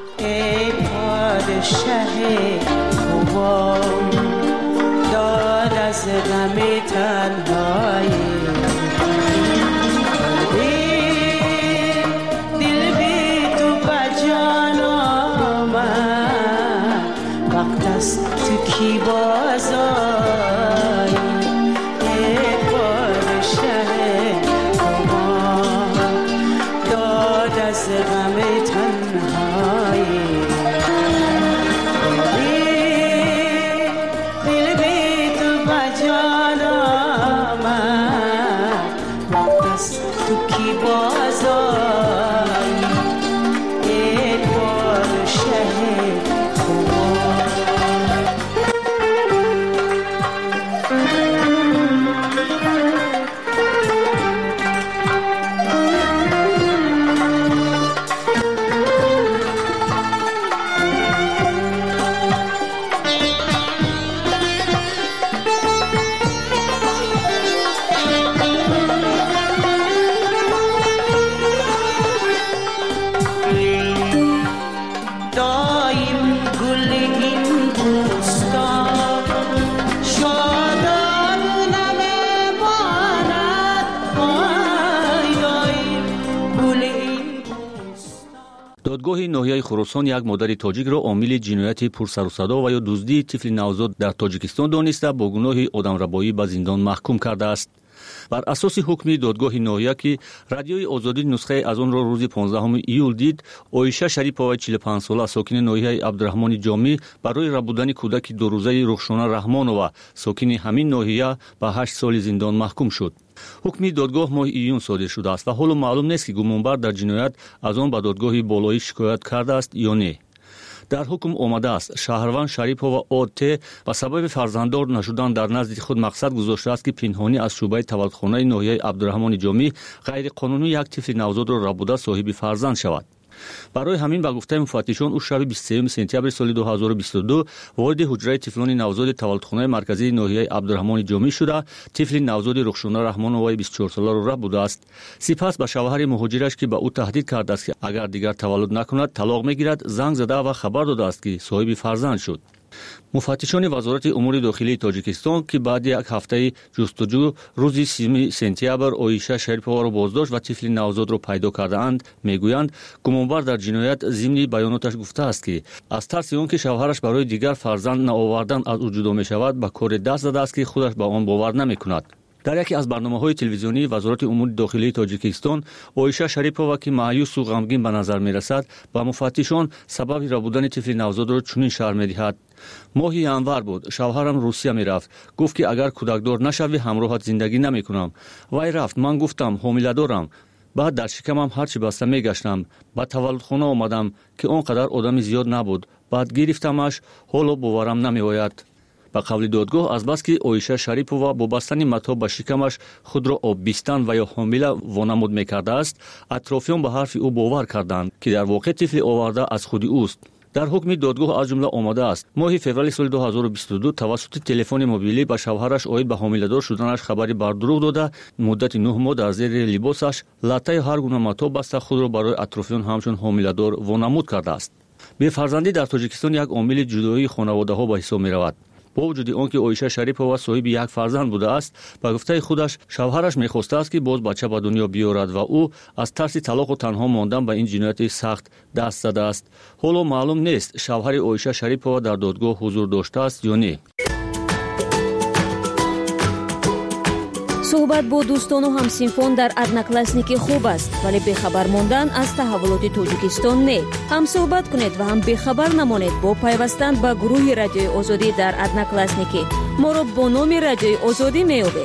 ای پادشه خوبان داد از غم تنهایی دل بی تو بجان آمد وقت است تو کی بازایی ای پادشه خوبان داد از غم تنهایی دل بی تو بجان آمد додгоҳи ноҳияи Хуросон як модари тоҷикро омили ҷинояти пурсарусадо ва ё дуздии тифли навзод дар Тоҷикистон дониста бо гуноҳи одамрабоӣ ба зиндон маҳкум кардааст. бар асоси ҳукми додгоҳи ноҳия ки радиои озодӣ нусхае аз онро рӯзи 15 июл дид, Оиша Шарипова 45-сола сокини ноҳияи Абдурахмони Ҷомӣ барои рабудани кӯдаки дурӯзаи Рухшона Раҳмонова сокини ҳамин ноҳия ба 8 соли зиндон маҳкум шуд. ҳукми додгоҳ моҳи июн содир шудааст ва ҳоло маълум нест ки гумонбар дар ҷиноят аз он ба додгоҳи болоӣ шикоят кардааст ё не. дар ҳукм омадааст шаҳрванд Шарипова ОТ ба сабаби фарзанддор нашудан дар назди худ мақсад гузоштааст ки пинҳонӣ аз шӯъбаи таваллудхонаи ноҳияи Абдурахмони Ҷомӣ ғайриқонунӣ як тифли навзодро рабуда соҳиби фарзанд шавад. барои ҳамин ба гуфтаи муфаттишон ӯ шаби 23 сентябри соли 2022 вориди ҳуҷраи тифлони навзоди таваллудхонаи марказии ноҳияи Абдурахмони Ҷомӣ шуда тифли навзоди Рухшона Раҳмоноваи 24-соларо рабудааст. сипас ба шавҳари муҳоҷираш ки ба ӯ таҳдид кардааст ки агар дигар таваллуд накунад талоқ мегирад, занг зада ва хабар додааст ки соҳиби фарзанд шуд. муфаттишони вазорати умури дохилии Тоҷикистон ки баъди як ҳафтаи ҷустуҷӯ рӯзи 3 сентябр Оиша Шариповаро боздошт ва тифли навзодро пайдо кардаанд, мегӯянд гумонбар дар ҷиноят зимни баёноташ гуфтааст ки аз тарси он ки шавҳараш барои дигар фарзанд наовардан аз ӯ ҷудо мешавад ба коре даст задааст ки худаш ба он бовар намекунад. дар яке аз барномаҳои телевизионии вазорати умури дохилии Тоҷикистон Оиша Шарипова ки маъюсу ғамгин ба назар мерасад ба муфаттишон сабаби рабудани тифли навзодро чунин шарҳ медиҳад: моҳи январ буд, шавҳарам Русия мерафт, гуфт ки агар кӯдакдор нашавӣ ҳамроҳат зиндагӣ намекунам. вай рафт, ман гуфтам ҳомиладорам. баъд дар шикамам ҳарчи баста мегаштам. ба таваллудхона омадам ки он қадар одами зиёд набуд. баъд гирифтамаш, ҳоло боварам намеояд. ба қавли додгоҳ азбас ки Оиша Шарипова бо бастани матоъ ба шикамаш худро оббистан ва ё ҳомила вонамуд мекардааст, атрофиён ба ҳарфи ӯ бовар карданд ки дар воқеъ тифли оварда аз худи ӯст. дар ҳукми додгоҳ аз ҷумла омадааст моҳи феврали соли 2022 тавассути телефони мобилӣ ба шавҳараш оид ба ҳомиладор шуданаш хабари бар дурӯғ дода, муддати 9 моҳ дар зери либосаш латтаи ҳар гуна матоъ баста худро барои атрофиён ҳамчун ҳомиладор вонамуд кардааст. бефарзандӣ дар Тоҷикистон як омили ҷудоии хонаводаҳо ба ҳисоб меравад. бо вуҷуди он ки Оиша Шарипова соҳиби як фарзанд будааст, ба гуфтаи худаш шавҳараш мехостааст ки боз бача ба дунё биёрад ва ӯ аз тарси талоқу танҳо мондан ба ин ҷинояти сахт даст задааст. ҳоло маълум нест шавҳари Оиша Шарипова дар додгоҳ ҳузур доштааст ё не. суҳбат бо дӯстону ҳамсинфон дар одноклассники хуб аст, вале бехабар мондан аз таҳаввулоти Тоҷикистон не. ҳам суҳбат кунед ва ҳам бехабар намонед бо пайвастан ба гурӯҳи Радиои Озодӣ дар одноклассники. моро бо номи Радиои Озодӣ меёбед.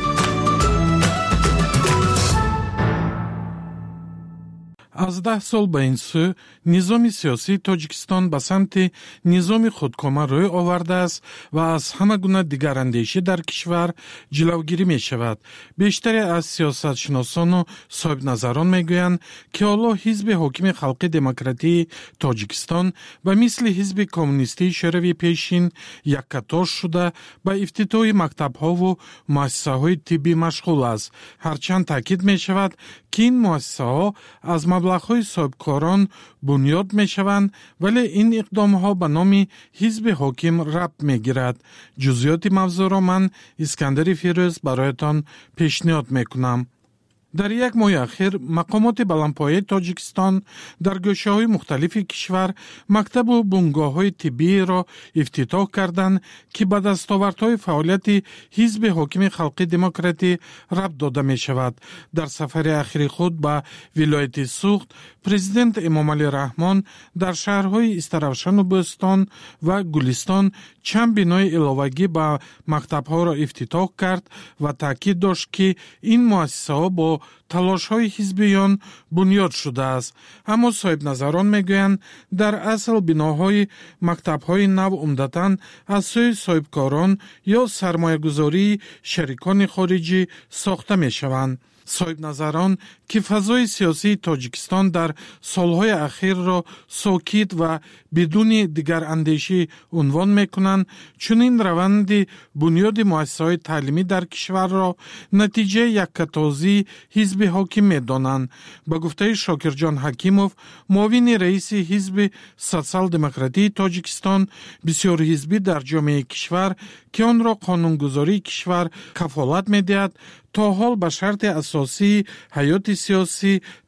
аз 10 сол ба ин сӯ низоми сиёсии Тоҷикистон ба самти низоми худкома рӯй овардааст ва аз ҳама гуна дигарандешӣ дар кишвар ҷилавгирӣ мешавад. бештаре аз сиёсатшиносону соҳибназарон мегӯянд ки ҳоло ҳизби ҳокими халқи демократии Тоҷикистон ба мисли ҳизби коммунистии шӯравии пешин яккатош шуда ба ифтитоҳи мактабҳову муассисаҳои тиббӣ машғул аст. ҳарчанд таъкид мешавад ки ин муассисаҳо аз маблағҳои соҳибкорон бунёд мешаванд, вале ин иқдомҳо ба номи ҳизби ҳоким рабт мегирад. ҷузъиёти мавзӯъро ман Искандари Фирӯз бароятон пешниҳод мекунам. дар як моҳи ахир мақомоти баландпояи Тоҷикистон дар гӯшаҳои мухталифи кишвар мактабу бунгоҳҳои тиббиеро ифтитоҳ карданд ки ба дастовардҳои фаъолияти ҳизби ҳокими халқи демократӣ рабт дода мешавад. дар сафари ахири худ ба вилояти Суғд президент Эмомалӣ Раҳмон дар шаҳрҳои Истаравшану Бӯстон ва Гулистон чанд бинои иловагӣ ба мактабҳоро ифтитоҳ кард ва таъкид дошт ки ин муассисаҳо бо талошҳои ҳизбиён бунёд шудааст. аммо соҳибназарон мегӯянд дар асл биноҳои мактабҳои нав умдатан аз сӯи соҳибкорон ё сармоягузории шарикони хориҷӣ сохта мешаванд. соҳибназарон ки фазои сиёсии Тоҷикистон дар солҳои ахирро сокит ва бидуни дигарандешӣ унвон мекунанд, чунин раванди бунёди муассисаҳои таълимӣ дар кишварро натиҷаи яккатозии ҳизби ҳоким медонанд. ба гуфтаи Шокирҷон Ҳакимов, муовини раиси ҳизби социал-демократии Тоҷикистон, бисёрҳизбӣ дар ҷомеаи кишвар ки онро қонунгузории кишвар кафолат медиҳад, то ҳол ба шарти асосии ҳаёти сиёсӣ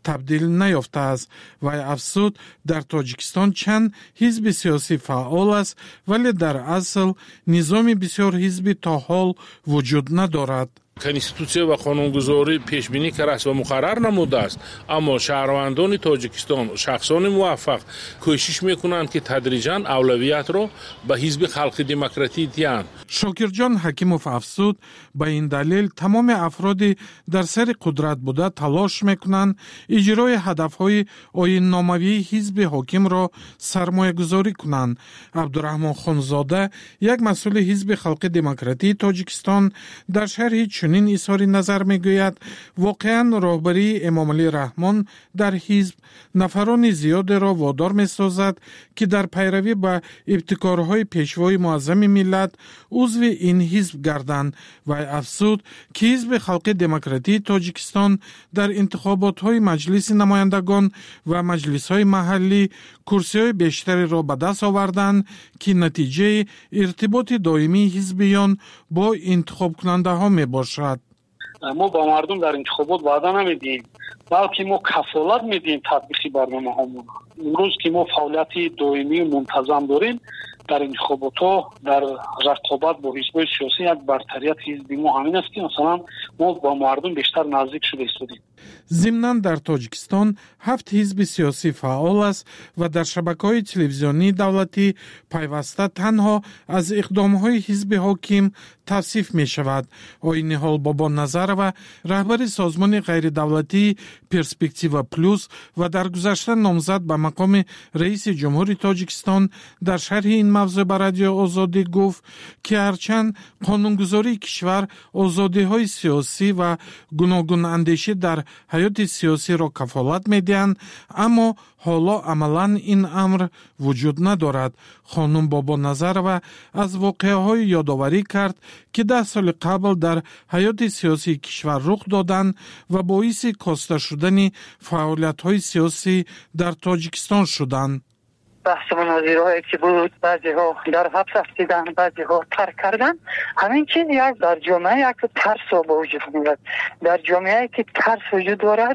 تبدیل نیافته است. وی افزود در تاجیکستان چند حزب سیاسی فعال است ولی در اصل نظام بسیار حزبی تا حال وجود ندارد. کنستیتوسیا و قانونگذاری پیشبینی کرده است و مقرر نموده است، اما شهروندان تاجیکستان شخصان موفق کوشش میکنند که تدریجاً اولویت را به حزب خلق دموکراتی دهند. شاکرجان حکیموف افزود به این دلیل تمام افرادی در سر قدرت بوده تلاش میکنند اجرای هدفهای آیین‌ناموی حزب حاکم را سرمایه گذاری کنند. عبدالرحمن خانزاده یک مسئول حزب خلق دموکراتی تاجیکستان در شرح چنین اظهار نظر میگوید واقعا راهبری امام علی رحمان در حزب نفران زیاد را وادار میسازد که در پیروی به ابتکارهای پیشوای معظم ملت عضو این حزب گردند. و افزود که حزب خلق دموکراتی تاجیکستان در انتخابات‌های مجلس نمایندگان و مجلس‌های محلی کرسی‌های بیشتری را به دست آوردند که نتیجه ارتباط دائمی حزبیان با انتخاب کننده ها می باشد. ما با مردم در انتخابات وعده نمیدیم، بلکه ما کفالت میدیم تطبیق برنامه هامون. امروز که ما فعالیت دائمی و منتظم داریم در انتخابات ها، در رقابت با حزب سیاسی، یک برتریت حزبی ما همین است که مثلا ما با مردم بیشتر نزدیک شده ایستادیم. ضمناً در تاجیکستان 7 حزب سیاسی فعال است و در شبکه‌های تلویزیونی دولتی پیوسته تنها از اقدام‌های حزب حاکم توصیف می‌شود. آیین حال بابا نظر و رهبر سازمان غیر دولتی پرسپکتیو پلوس و در گذشته نامزد به مقام رئیس جمهوری تاجیکستان در شرح این موضوع به رادیو آزادی گفت که هرچند قانونگذاری کشور آزادی‌های سیاسی و گوناگون اندیشه در حیات سیاسی را کفالت می‌دهند، اما حالا عملاً این امر وجود ندارد. خانم بابا نظر و از واقعه‌های یادآوری کرد که 10 سال قبل در حیات سیاسی کشور رخ دادند و باعث کاسته شدن فعالیت‌های سیاسی در تاجیکستان شدند. بحث مناظره‌ای که بود، بعضی ها در حبس رفتن، بعضی ها ترک کردن. همین چیز یک در جامعه یک ترس به وجود میاد. در جامعه که ترس وجود دارد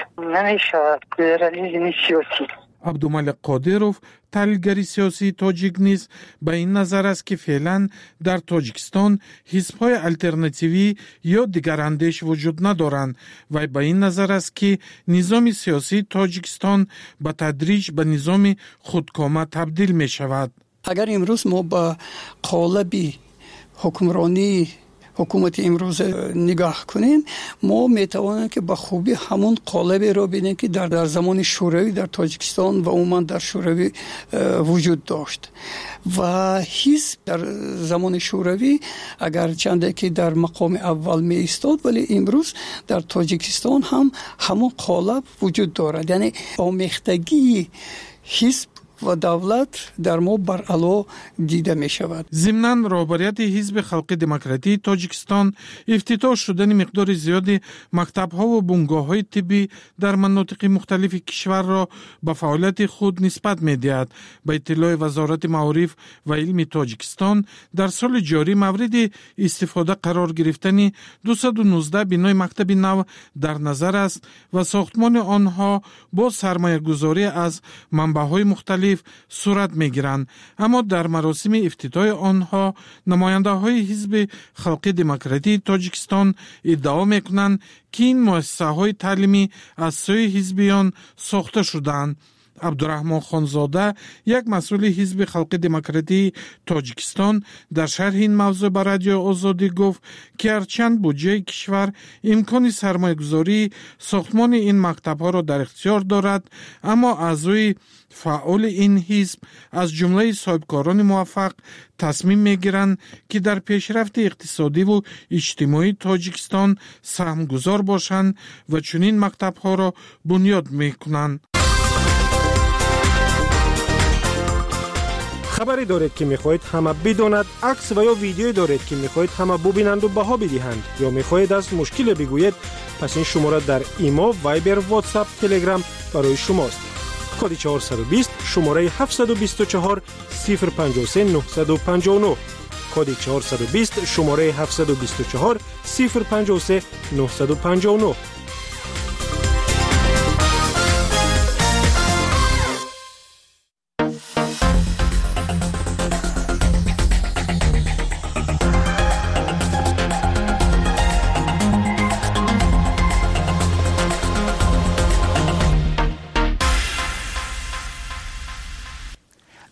نمیشود پلورالیسم سیاسی. عبدالملک قادروف تحلیلگر سیاسی تاجیک نیز به این نظر است که فعلا در تاجیکستان حزب‌های الترناتیوی یا دیگراندیش وجود ندارند و به این نظر است که نظام سیاسی تاجیکستان به تدریج به نظام خودکامه تبدیل می شود. اگر امروز ما با قالب حکمرانی حکومت امروز نگاه کنیم، ما میتوانیم که با خوبی همون قالب را ببینیم که در زمان شوروی در تاجیکستان و عموما در شوروی وجود داشت. و حزب در زمان شوروی اگر چنده که در مقام اول می ایستاد، ولی امروز در تاجیکستان هم همون قالب وجود دارد. یعنی آمیختگی حزب و دولت در ما بر علا دیده می شود. ضمناً رهبریت حزب خلق دموکراتی تاجیکستان افتتاح شدن مقدار زیادی مکتب‌ها و بنگاه‌های طبی در مناطق مختلف کشور را به فعالیت خود نسبت می‌دهد. به اطلاع وزارت معارف و علم تاجیکستان در سال جاری مورد استفاده قرار گرفتن 219 بنای مکتب نو در نظر است و ساختمان آنها با سرمایه‌گذاری از منبع‌های مختلف صورت می‌گیرند. اما در مراسم افتتاح آنها نماینده‌های حزب خلق دموکراتی تاجیکستان ادعا می‌کنند که این مؤسسه‌های تعلیمی از سوی حزبیان ساخته شدند. عبدالرحمن خانزاده یک مسئول حزب خلق دموکراتی تاجیکستان در شرح این موضوع به رادیو آزادی گفت که هرچند بودجه کشور امکان سرمایه‌گذاری ساختمان این مکتب‌ها را در اختیار دارد، اما اعضای فعال این حزب از جمله صاحبکاران موفق تصمیم می‌گیرند که در پیشرفت اقتصادی و اجتماعی تاجیکستان سهمگذار باشند و چنین مکتب‌ها را بنیاد می‌کنند. خبری دارید که میخواهید همه بداند، عکس و یا ویدیویی دارید که میخواهید همه ببینند و بها بدهند، یا میخواهید از مشکل بگویید، پس این شماره در ایما، وایبر، واتساپ، تلگرام برای شماست. کد 420 شماره 724 053 959. کد 420 شماره 724 053 959.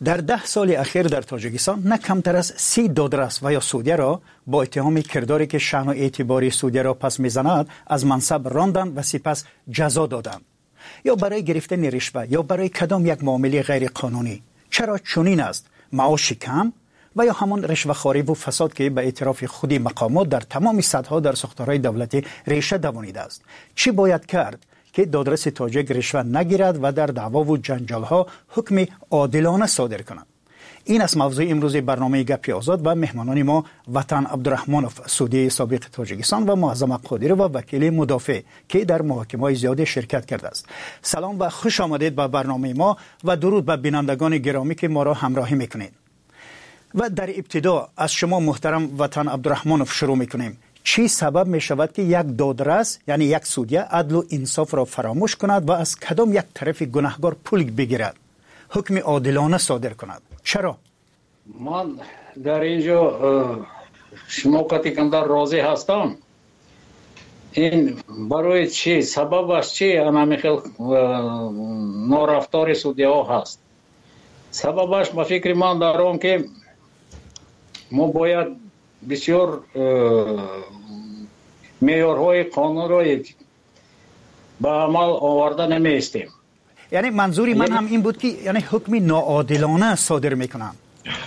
در 10 سال اخیر در تاجیکستان نه کمتر از 30 دادرس و یا سودیه را با اتهام کرداری که شأن و اعتباری سودیه را پس میزند از منصب راندند و سپس جزا دادند، یا برای گرفتن رشوه یا برای کدام یک معامله غیر قانونی. چرا چنین است؟ معاش کم و یا همان رشوه‌خواری و فساد که به اعتراف خودی مقامات در تمام سطح‌ها در ساختارهای دولتی ریشه دوانیده است. چی باید کرد که دادرس تاجیک رشوه نگیرد و در دعوا و جنجال‌ها حکم عادلانه صادر کند؟ این است موضوع امروز برنامه گپی آزاد و مهمانان ما وطن عبدالرحمانوف، سودی سابق تاجیکستان، و معظم قادری و وکیل مدافع که در محاکمه‌های زیاد شرکت کرده است. سلام و خوش آمدید به برنامه ما و درود به بینندگان گرامی که ما را همراهی میکنید. و در ابتدا از شما محترم وطن عبدالرحمانوف شروع میکنیم. چی سبب می شود که یک دادرس یعنی یک سودیه عدل و انصاف را فراموش کند و از کدام یک طرف گناهکار پول بگیرد، حکم عادلانه صادر کند؟ چرا؟ من در اینجا شما کتیکندر راضی هستم. این برای چی؟ سببش چی؟ اما خیلی نارفتار سودیه ها هست. سببش به فکر من دارم که ما باید بسیار معیارهای قانون را به عمل آورده نمیستیم. یعنی منظوری من هم این بود که یعنی حکم ناعادلانه صادر میکنم.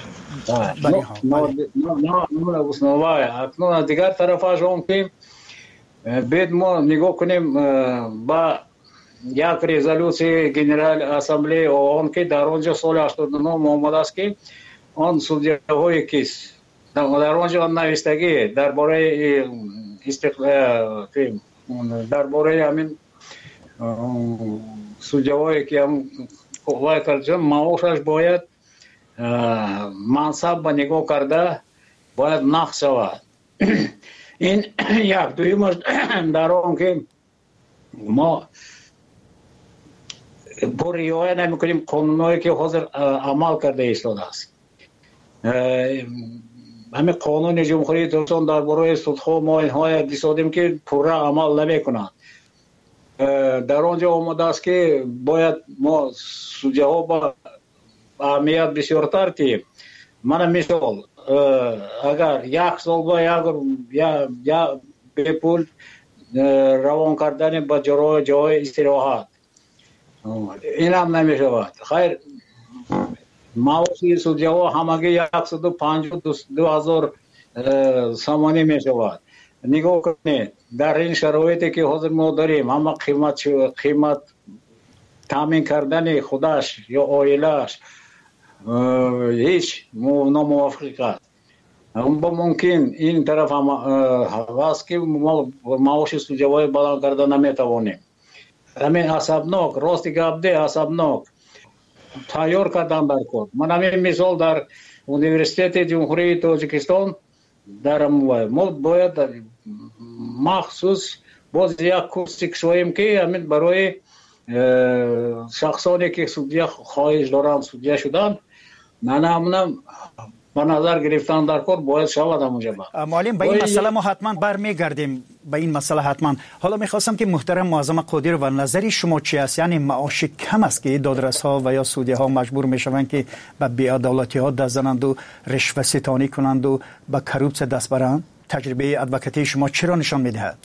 اکنون از دیگر طرفش هم که باید ما نگاه کنیم با یک رزولوسی جنرال اسمبلی آن که در آنجا سال 89 آمده است که آن سودیه های کیس در آنجا نوشتگی درباره درباره همین سودیه هایی که هم قوای کردن معاشش باید منصب به نگاه کرده باید نقص شود. این یک. دویمش در آن که ما با رعایت نمیکنیم قانونهایی که حاضر عمل کرده ایستاده است. همین قانون جمهوری تاجیکستان درباره سودها ما اینها دیدیم که پوره عمل نمیکنند. در آنجا آمده است که باید ما سودیه ها با اهمیت بسیارتر که من مثال اگر یک سال با یا به پول روان کردن با جای استراحت این هم نمی شود. خیر معاشی سودیه ها همگی 152,000 سامانی می شود. نگاه کنید در این شرایطی که حاضر ما داریم همه قیمت تامین کردن خودش یا عائله‌اش هیچ ناموافق است. با ممکن این طرف هم هست که ما معاش سودیه های بلند کرده نمیتوانیم. همین عصبناک راستی گفته عصبناک تیار کردن در کار. من همین مثال در انیورسیته جمهوری تاجیکستان در ما باید مخصوص باز یک کورسی کشویم که همین برای شخصانی که سودیه خواهش دارن سودیه شدن نه به نظر گرفتن در کار باید شود همونجا. معلم به این مسئله ما حتما برمیگردیم به این مسئله حتما. حالا میخواستم که محترم معظم قادر و نظری شما چی است؟ یعنی معاش کم است که دادرس ها و یا سودیه ها مجبور میشوند که به بی‌عدالتی ها دست زنند و رشوه ستانی کنند و به کروپس دست برند؟ تجربه ادوکاتی شما چرا نشان میدهد؟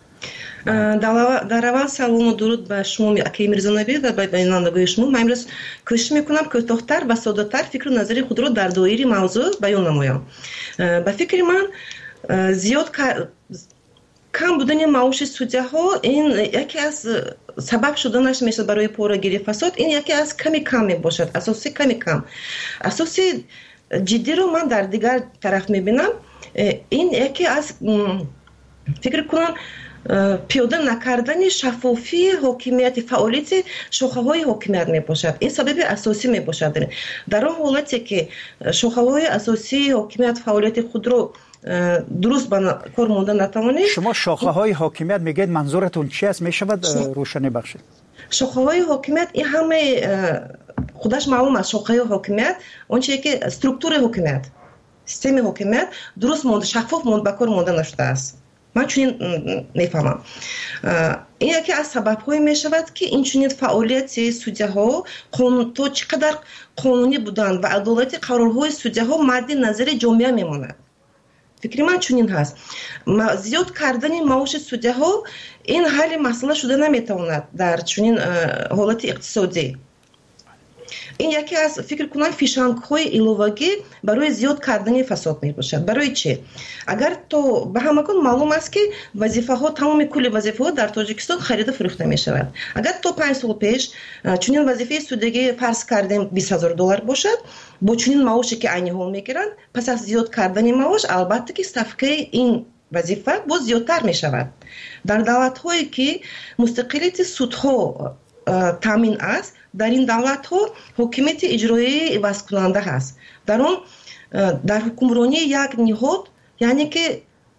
در اول سلام و درود به شما اکی میرزانوی و به بینندگان شما. من امروز کوشش میکنم که کوتاه‌تر و ساده‌تر فکر و نظر خود را در دایره موضوع بیان نمایم. به فکر من زیاد کم بودن معاش سودیه ها این یکی از سبب شدنش میشه برای پورگیری فساد. این یکی از کم میباشد، اساسی کم. اساسی جدی رو من در دیگر طرف میبینم. این یکی از فکر کنم پیاده نکردن شفافی حاکمیت، فعالیت شاخه‌های حاکمیت میباشد. این سبب اساسی میباشد. در اون حالتی که شاخه‌های اساسی حاکمیت فعالیت خود رو درست به کار مانده نتوانید. شما شاخه‌های حاکمیت میگید منظورتون چی است؟ میشود روشنی بخشید؟ شاخه‌های حاکمیت این همه خودش معلوم است. شاخه‌های حاکمیت اون چیزی که استرکتور حاکمیت، سیستم حاکمیت درست مانده، شفاف مانده، به کار مانده نشده است. من چنین میفهمم. این یکی از سبب‌های میشود که این چنین فعالیت سودی‌ها تو چقدر قانونی بودن و عدالت قرارهای سودی‌ها مد نظر جامعه میماند. فکر من چنین هست. زیاد کردن معاش سودی‌ها این حل مسئله شده نمیتواند در چنین حالت اقتصادی. این یکی از فکر کنم فیشنگ‌های ایلوواگی برای زیاد کردن فساد میباشد. برای چه؟ اگر تو به همگان معلوم است که وظیفه‌ها تمام کل وظیفه‌ها در تاجیکستان خرید و فروخته میشود. اگر تو 5 سال پیش چنین وظیفه سودگی فرض کردیم $20,000 باشد، با چنین معاشی که عینی میگیرند، پس از زیاد کردن معاش البته که صفقه این وظیفه باز زیادتر میشود. در دولت‌هایی که مستقلیت سودها تامین است، در این دولت ها حکومت اجرایی عوض کننده هست. در حکمرانی یک نهاد، یعنی که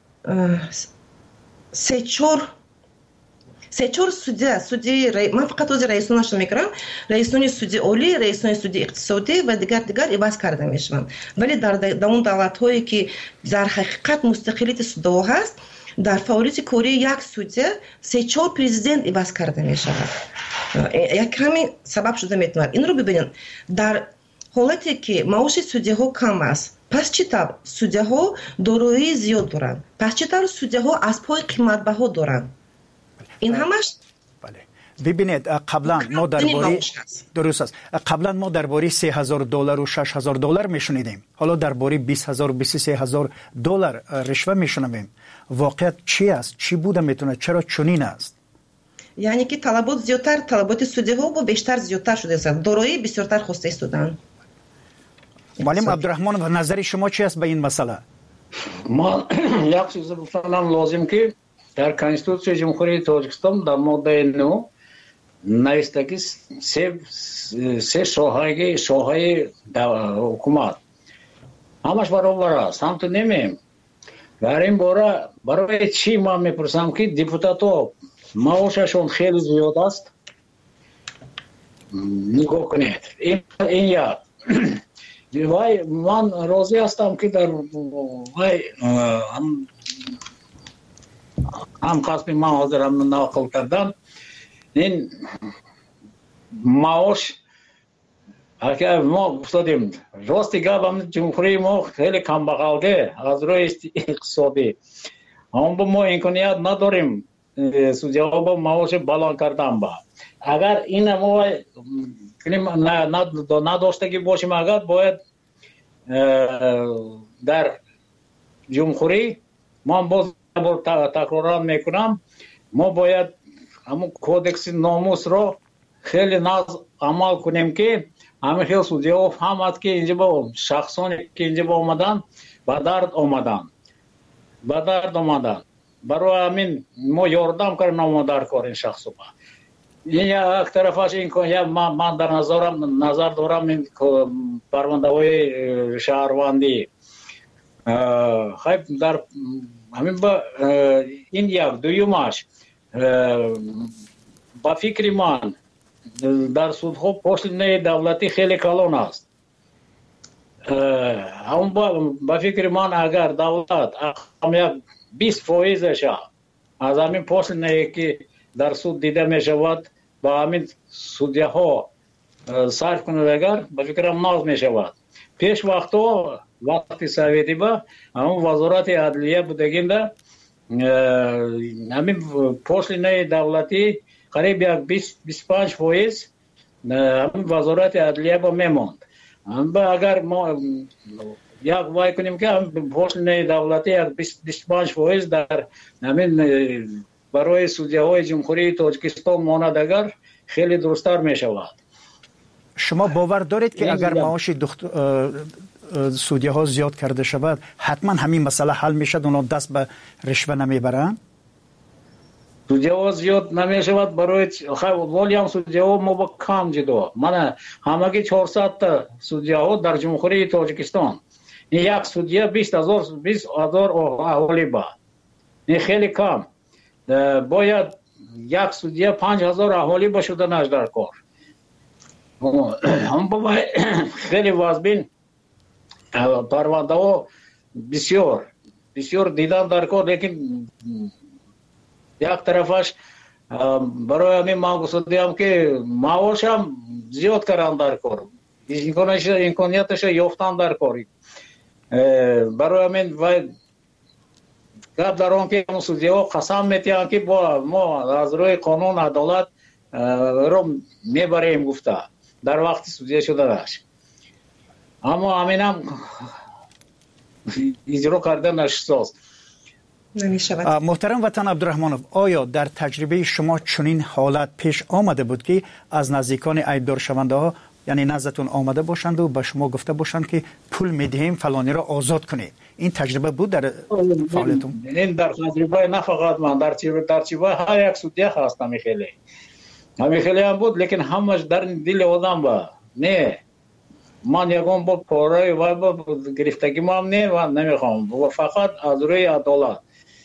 سه چهار سودی من فقط از رئیسانش میگم، رئیسان سودی عالی، رئیسان سودی اقتصادی و دیگر عوض کرده میشوند. ولی در اون دولت هایی که در حقیقت مستقلیت سودها هست، در فعالیت کاری یک سودی 3-4 پرزیدنت عوض کرده می شود. یک همین سبب شده میتواند. این رو ببینید، در حالتی که معاش سودی ها کم است، پس چطور سودی ها دارایی زیاد دارند؟ پس چطور سودی ها از پای قیمت بها دارند؟ این همش ببینید قبلا ما درباره درست است، قبلا ما درباره $3,000 و $6,000 میشنیدیم، حالا درباره $20,000 $23,000 رشوه میشنویم. واقعیت چی است؟ چی بوده میتونه؟ چرا چنین است؟ یعنی که طلبات زیادتر، طلبات سودی ها با بیشتر زیادتر شده است، دارایی بسیارتر خواسته استودن. معلم عبدالرحمن، و نظر شما چی است به این مسئله؟ ما یک چیز بفرمایم لازم که در کنستیتوسیون جمهوری تاجیکستان در ماده 9 نوشته که سه شاخه حکومت همش برابر است. هم تو نمیم. در این باره برای چی ما میپرسم که دیپوتاتو معاششون خیلی زیاد است؟ نگاه کنید. این یاد. وای من راضی هستم که در وای هم قسمی من حاضرم نقل کردن این معاش اگر ما گفتیم راستی گفتم جمهوری ما خیلی کم بغلده از روی اقتصادی، اما ما امکانیت نداریم سودی‌ها با معاش بالا کردن. با اگر این ما نداشتگی باشیم، اگر باید در جمهوری ما باز تکرار میکنم، ما باید همون کودکس ناموس رو خیلی ناز عمل کنیم که همه خیلی سودی‌ها فهمد که اینجا با شخصانی که اینجا با آمدن به درد آمدن برای همین ما یاردم کردن ما در کار این شخص با این یک طرفش این که من در نظر دارم این پرونده های شهروندی خیلی در همین با این یک دویمش با فکر من در سودها پشت دولتی خیلی کلان است. هم با فکر من اگر دولت هم 20% از همین پشت که در سود دیده می شود با همین سودیه ها صرف کنند، اگر با فکرم ناز می شود. پیش وقتی سویتی با همون وزارت عدلیه بودگیم ده همین پشت دولتی قریب یک 25% همین وزارت عدلیه با میماند. اگر ما یک وای کنیم که پشت دولتی یک 25% در همین برای سودیه های جمهوری تاجیکستان ماند، اگر خیلی درستر می شود. شما باور دارید که اگر معاش سودیه ها زیاد کرده شود حتما همین مسئله حل می شد، اونا دست به رشوه نمی برند؟ سودیه ها زیاد نمی شود برای ولی هم سودیه ها ما با کم جدا. من همگی 400 تا سودیه ها در جمهوری تاجیکستان، این یک سودیه 20,000 اهالی با این خیلی کم. باید یک سودیه 5,000 اهالی باشدنش در کار. هم با خیلی واضبین پرونده ها بسیار دیدن در کار، لیکن یک طرفش برای همین من گفتم که معاشم زیاد کردن در کار، امکانیتش یافتن در کاری. برای همین گپ در آن که سودیا قسم میتیان که با ما از روی قانون عدالت رو میبریم گفته در وقت سودیا شده داشت، اما همینم اجرا کردن نشست. محترم وطن عبدالرحمنов، آیا در تجربه شما چنین حالت پیش آمده بود که از نزدیکان ایبدار شونده ها یعنی نزدتون آمده باشند و به شما گفته باشند که پول میدهیم فلانی را آزاد کنید؟ این تجربه بود در فعالیتون؟ این در تجربه نه فقط من، در تجربه هر یک سودیا هست. خیلی هم بود، لیکن همش در دل آدم با نه من یکم با پاره و با گرفتگی ما هم نه و نمیخوام، فقط از روی عدالت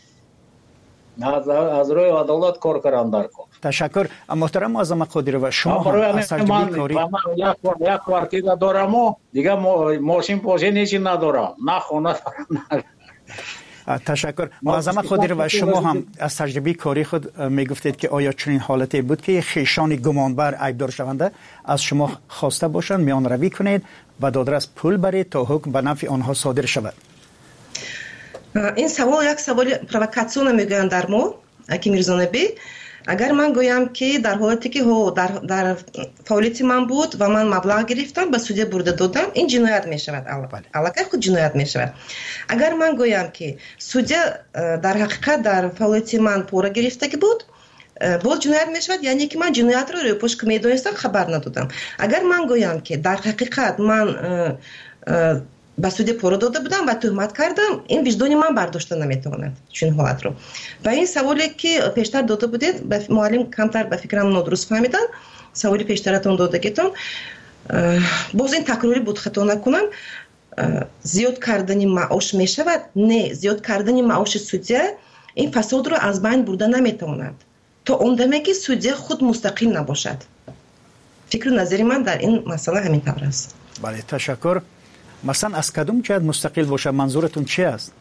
کار کردن در کار. تشکر. محترم معظم قادری، شما هم از تجربه کاری یک کوارتیر دارم و دیگه ماشین پاشه نیچی ندارم، نه خونه دارم. تشکر. معظم قادری، و شما هم از تجربه کاری خود میگفتید که آیا چنین حالتی بود که خیشان گمانبر ایبدار شونده از شما خواسته باشند میان روی کنید و دادرس پول برید تا حکم به نفع آنها صادر شود؟ این سوال یک سوال پرووکاسیون میگویند در ما اکی میرزانبی. اگر من گویم که در حالتی که در فعالیت من بود و من مبلغ گرفتم به سودیا برده دادم، این جنایت می شود. علاقه خود جنایت می شود. اگر من گویم که سودیا در حقیقت در فعالیت من پوره گرفته بود، باز جنایت می شود، یعنی که من جنایت رو روی پشت میدونستم خبر ندادم. اگر من گویم که در حقیقت من به سودیا پوره داده بودم و تهمت کردم، این وجدان من برداشته نمیتواند چون حالت رو. و این سوالی که پیشتر داده بودید معلم کمتر به فکرم نادرست فهمیدن، سوالی پیشترتون دادگیتون باز این تکراری بود، خطا نکنم. زیاد کردن معاش می شود؟ نه، زیاد کردن معاش سودیا این فساد رو از بین برده نمیتواند تا اون دمی که سودیا خود مستقل نباشد. فکر و نظری من در این مسئله همین طور است. بله، تشکر. مثلا از کدوم جهت مستقل باشه منظورتون چی است؟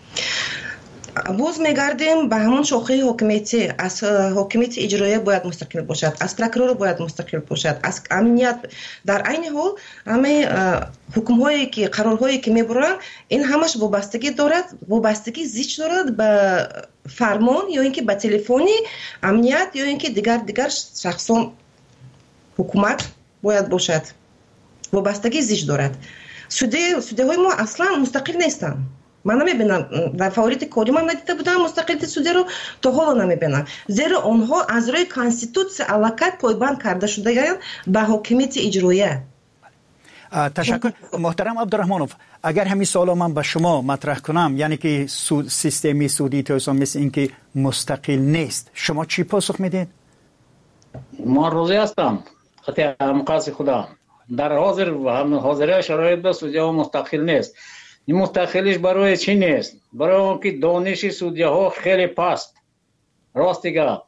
باز میگردیم به همون شاخه حاکمیتی. از حاکمیت اجرایی باید مستقل باشد، از پروکرور باید مستقل باشد، از امنیت. در عین حال همه حکم هایی که قرارهایی که میبرن این همش وابستگی دارد، وابستگی زیچ دارد به فرمان یا اینکه به تلفنی امنیت یا اینکه دیگر شخصان حکومت باید باشد. وابستگی زیچ دارد. سودی های ما اصلا مستقل نیستن. من نمیبینم در فعالیت کاری من ندیده بودم مستقلیت سودی رو، تا حالا نمیبینم، زیرا آنها از روی کانستیتوسیون علاقت پایبند کرده شده به حاکمیت اجراییه. تشکر. محترم عبدالرحمنов، اگر همین سوال من به شما مطرح کنم، یعنی که سیستمی سودی توسان مثل این که مستقل نیست، شما چی پاسخ میدین؟ من راضی هستم، خطی همقاس خدا در حاضر شرایط به سودیا مستقل نیست. این مستقلیش برای چی نیست؟ برای اون که دانش سودیا ها خیلی پست. راست دیگه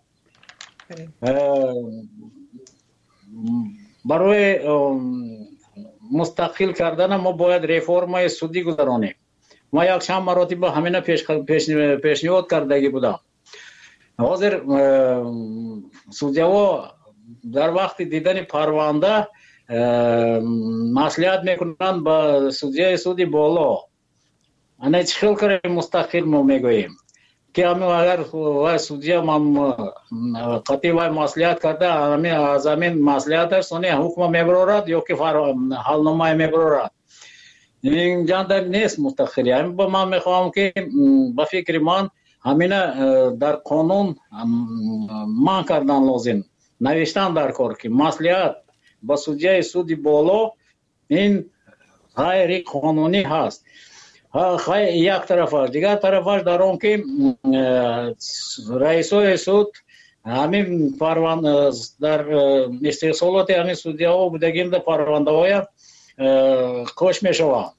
برای مستقل کردن ما باید رفرم سودی گذرانیم. ما یک چند مراتب همین پیشنهاد کردگی بودم. حاضر سودیا ها در وقت دیدن پرونده مسئولیت میکنن با سودی بالا. انا چه خیلی کاری مستقل ما میگوییم که همین اگر سودیا من قطعی وای مسئولیت کرده همین از همین مسئولیتش سونی حکم میبرد یا که حال نمای میبرد، این جان نیست مستقلی. همین با من میخوام که با فکر من همین در قانون من کردن لازم، نوشتن در کار که مسئولیت با سودی بالا این غیر قانونی هست. یک طرفش، دیگر طرفش در اون که رئیسای سود همین پرونده در استحصالات همین سودی ها بودگیم در پرونده های کش می شود.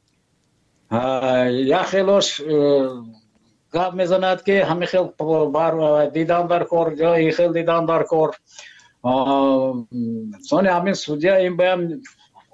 یک خیلیش گپ میزند که همین خیلی بر دیدن در کار یا این خیلی دیدن در کار سانی همین سودی ها این باید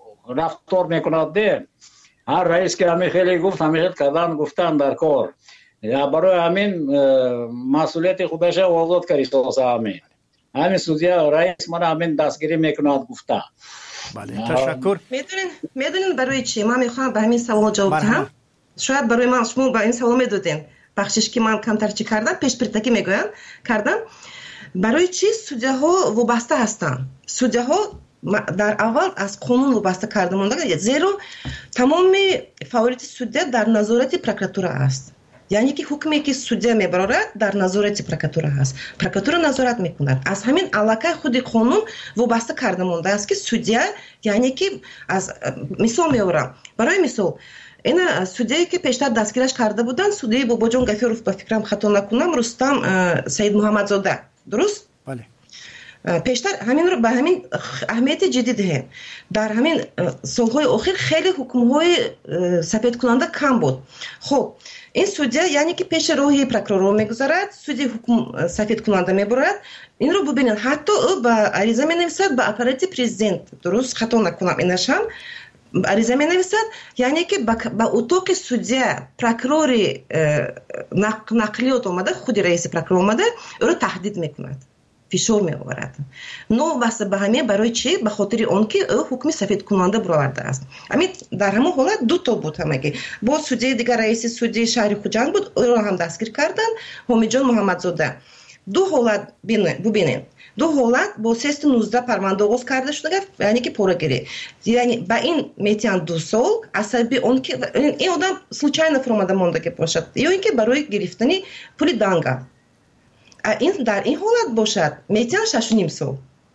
رفتار میکند ده. هر رئیس که همین خیلی گفت همین خیلی کردن گفتن در کار برای همین مسئولیت خودش آزاد کردی همین همین سودیا رئیس من همین دستگیری میکند گفته. بله تشکر. میدونین برای چی من میخوام به همین سوال جواب بدم؟ شاید برای من شما به این سوال میدادین بخشش که من کمتر چی کردم پیش پرتکی میگویم کردم. برای چی سودیاها وابسته هستند؟ سودیاها در اول از قانون وابسته کرده مونده، زیرا تمام فعالیت سودیا در نظارت پروکراتوره است. یعنی که حکمی که سودیا میبرد در نظارت پروکراتوره هست. پروکراتوره نظارت میکند. از همین علاقه خود قانون وابسته کرده مونده است که سودیا یعنی که از مثال میورم برای مثال این سودیایی که پیشتر دستگیرش کرده بودن سودیای باباجان گفیروف با فکرم خطا نکنم رستم سید محمدزاده درست؟ بله. پیشتر همین رو به همین اهمیت جدی دهیم. در همین سالهای اخیر خیلی حکم‌های سفید کننده کم بود. خب این سودیا یعنی که پیش روی پروکرور میگذارد سودی حکم سفید کننده میبرد. این رو ببینید حتی او با عریضه مینویسد به اپارات پرزیدنت درست خطا نکنم اینش هم عریضه مینویسد یعنی که با اتاق سودیا پروکرور نقلیات اومده خود رئیس پروکرور اومده او رو تهدید میکند فشار میآورد. نو واسه به همین برای چی؟ به خاطر اون که او حکم سفید کننده برآورده است. همین در همون حالت دو تا بود همگی. با سودی دیگر رئیس سودی شهر خوجند بود او رو هم دستگیر کردن حمیدجان محمدزاده. دو حالت ببینید. دو حالت با 319 پرونده آغاز کرده شده یعنی که پورگیری. یعنی با این میتیان 2 سال عصبی اون که این آدم случайно فرمانده مونده که باشد یا اینکه برای گرفتن پول دانگا این در این حالت باشد میتیان 6.5 سال.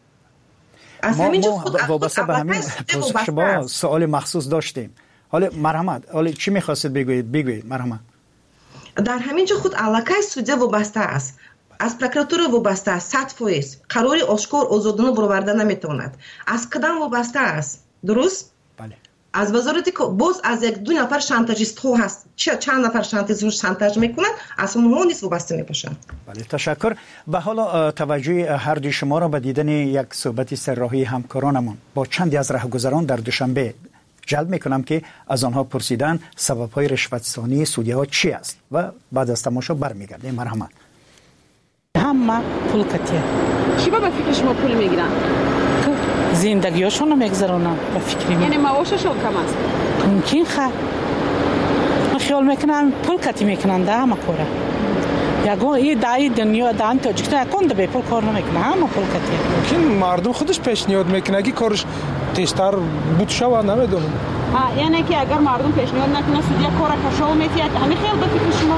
از همینجا خود وابسته به همین شما سوال مخصوص داشتیم. حالا مرحمت حالا چی می‌خواستید بگویید مرحمت؟ در همینجا خود علاقه سودیا وابسته است. از پروکراتوره وابسته است 100%. قراری آشکار آزادانه برآورده نمیتواند. از کدام وابسته است؟ درست؟ بله. از وزارت باز از یک دو نفر شانتاژیست ها هست. چند نفر شانتاژ میکنند از اونها نیست وابسته میباشند. بله تشکر. به حالا توجه هر دوی شما را به دیدن یک صحبت سرراهی همکارانمان با چندی از راهگذران در دوشنبه جلب میکنم که از آنها پرسیدن سبب‌های رشوت‌ستانی سودی‌ها چی است و بعد از تماشا برمیگردیم. مرحمت. همه پول کتیه. کی با فکر شما پول میگیرن؟ زندگیشون رو میگذرونن با فکری. یعنی معاششون کم است؟ ممکن خیر. من خیال میکنم پول کتی میکنن ده همه کاره. یکون این دایی دنیا دان تاجیکستان یکون به پول کار نمیکنه همه پول کتی. ممکن مردم خودش پیشنهاد میکنه که کارش تیزتر بود شو نمیدونم. یعنی که اگر مردم پیشنهاد نکنه سودیا کار کشو میتیه همین خیال با فکر شما؟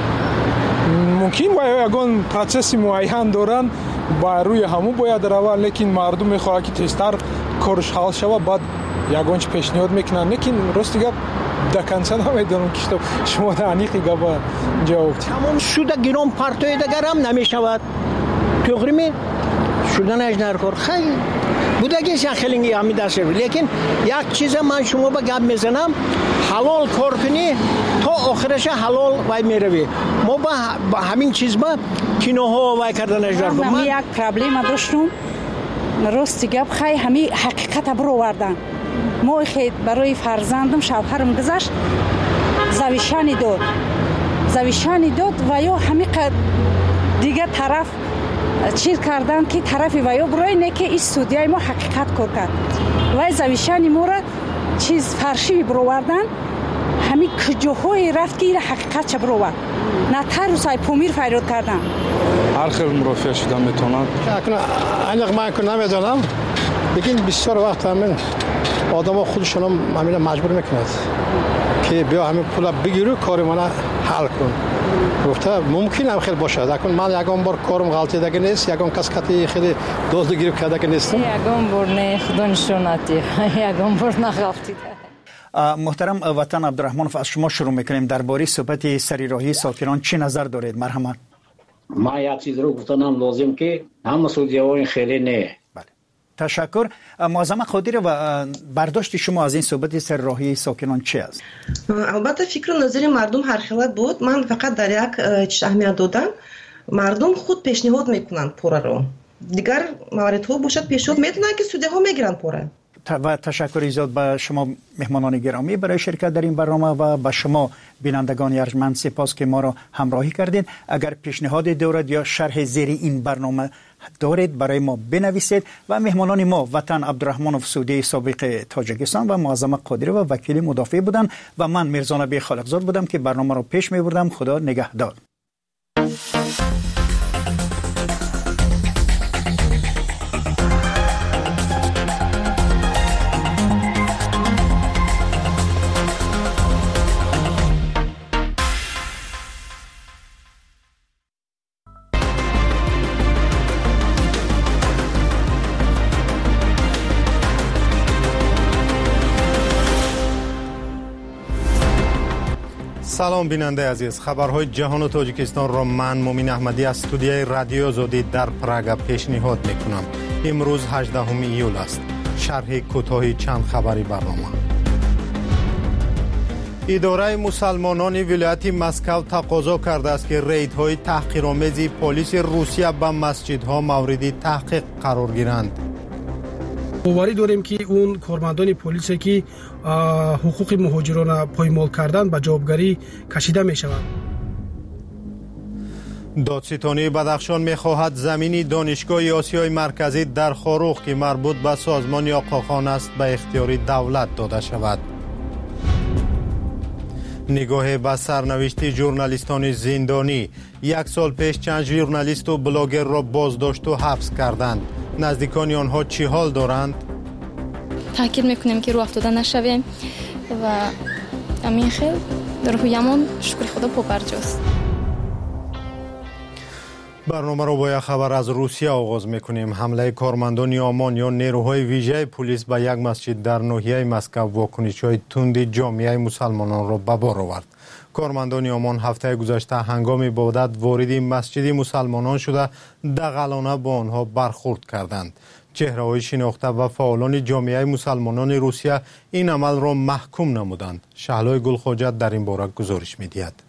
ممکن یگان پروسس معین دارن با روی همو باید روان لیکن مردم میخواد که تیزتر کارش حل شوه بعد یگان چه پیشنهاد میکنن لیکن راست گپ دکنسن نمیدونم که شما دانیقی گپ جواب تمام شده گیرم پارتوی دیگر هم نمیشود توغری شدن اجنر کار خیلی بوده که خیلی همی دست لیکن یک چیز من شما با گپ میزنم حلال کار کنی تا آخرش حلال وای میروی. ما با همین چیز با کینوها وای کردن اجرا کنم. من یک پرابلم داشتم راستی گپ خیلی همین حقیقت برو وردن. ما خیلی برای فرزندم شوهرم گذاشت زویشانی داد و یا همین دیگه طرف چیز کردن که طرفی و یا برای نه که این سودیای ما حقیقت کار کرد و زویشانی ما را چیز فرشی برووردن همین کجاهای رفت که این حقیقت چه بروورد نه تر و سای پومیر فریاد کردن هر خیلی مرافع شدن میتونن اینق من کنم نمیدونم لیکن بسیار وقت همین آدم ها خودشون همین مجبور میکند که بیا همین پول بگیرو کار من حل کن. گفته ممکن هم خیلی باشه لیکن من یگان بار کارم غلطی دیگه نیست یگان کس کتی خیلی دزد گیرب کرده که نیستم یگان بار نه خدا نشوناتی یگان بار نغلطی. محترم وطن عبدالرحمن از شما شروع میکنیم. درباره صحبت سریراهی ساکنان چی نظر دارید مرحمت؟ ما یک چیز رو گفتنم لازم که همه سودیاوین خیلی نه. بله تشکر. معظم قادری و برداشت شما از این صحبت سریراهی ساکنان چی است؟ البته فکر و نظر مردم هر خیلت بود. من فقط در یک چیز اهمیت دادم مردم خود پیشنهاد میکنن پوره رو دیگر موارد ها باشد پیشنهاد میدونن که سودی ها میگیرن پوره. و تشکر زیاد به شما مهمانان گرامی برای شرکت در این برنامه و به شما بینندگان ارجمند سپاس که ما را همراهی کردید. اگر پیشنهاد دارید یا شرح زیر این برنامه دارید برای ما بنویسید. و مهمانان ما وطن عبدالرحمن افسودی سابق تاجیکستان و معظم قادری و وکیل مدافع بودند و من میرزا نبی خالقزاد بودم که برنامه را پیش می بردم. خدا نگهدار. سلام بیننده عزیز، خبرهای جهان و تاجیکستان را من مومین احمدی از استودیوی رادیو آزادی در پراگ پیشنهاد میکنم. امروز 18 ایول است. شرح کوتاه چند خبری برنامه. اداره مسلمانان ولایت مسکو تقاضا کرده است که ریدهای تحقیرآمیز پلیس روسیه به مسجدها مورد تحقیق قرار گیرند. باوری داریم که اون کارمندان پلیس که حقوق مهاجران پایمال کردن به جوابگری کشیده می شوند. دادستانی بدخشان می خواهد زمین دانشگاه آسیای مرکزی در خاروخ که مربوط به سازمان آقاخان است به اختیار دولت داده شود. نگاه به سرنوشت ژورنالیستان زندانی. 1 سال پیش چند ژورنالیست و بلاگر را بازداشت و حبس کردند. نزدیکان آنها چی حال دارند؟ تاکید میکنیم که رو افتاده نشویم و امین خیل روحیمون شکر خدا پاپرجاست. برنامه را با یک خبر از روسیه آغاز میکنیم. حمله کارمندان آمان یا نیروهای ویژه پلیس به یک مسجد در ناحیه مسکو واکنش‌های تند جامعه مسلمانان را به بار آورد. کارمندان آمان هفته گذشته هنگام عبادت وارد مسجد مسلمانان شده دغلانه با آنها برخورد کردند. چهره‌های شناخته و فعالان جامعه مسلمانان روسیه این عمل را محکوم نمودند. شهلای گلخواجه در این باره گزارش می‌دهد.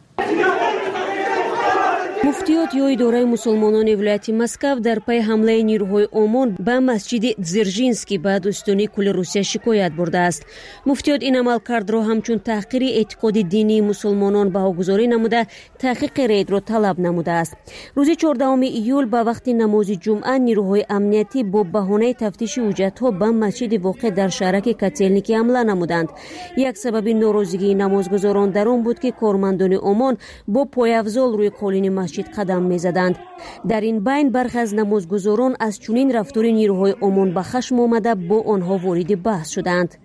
مفتیات یا اداره مسلمانان ولایت مسکو در پی حمله نیروهای آمان به مسجد دزرژینسکی به دوستانی کل روسیه شکایت برده است. مفتیات این عملکرد را همچون تحقیر اعتقاد دینی مسلمانان بهاگذاری نموده تحقیق رید را طلب نموده است. روز 14 ایول به وقت نماز جمعه نیروهای امنیتی با بهانه تفتیش حجت‌ها به مسجد واقع در شهرک کاتلنیکی حمله نمودند. یک سبب ناراضگی نمازگزاران در آن بود که کارمندان آمان با پایافزال روی قالین مسجد قدم می‌زدند. در این بین برخی از نمازگزاران از چنین رفتار نیروهای آمان به خشم آمده با آنها وارد بحث شدند.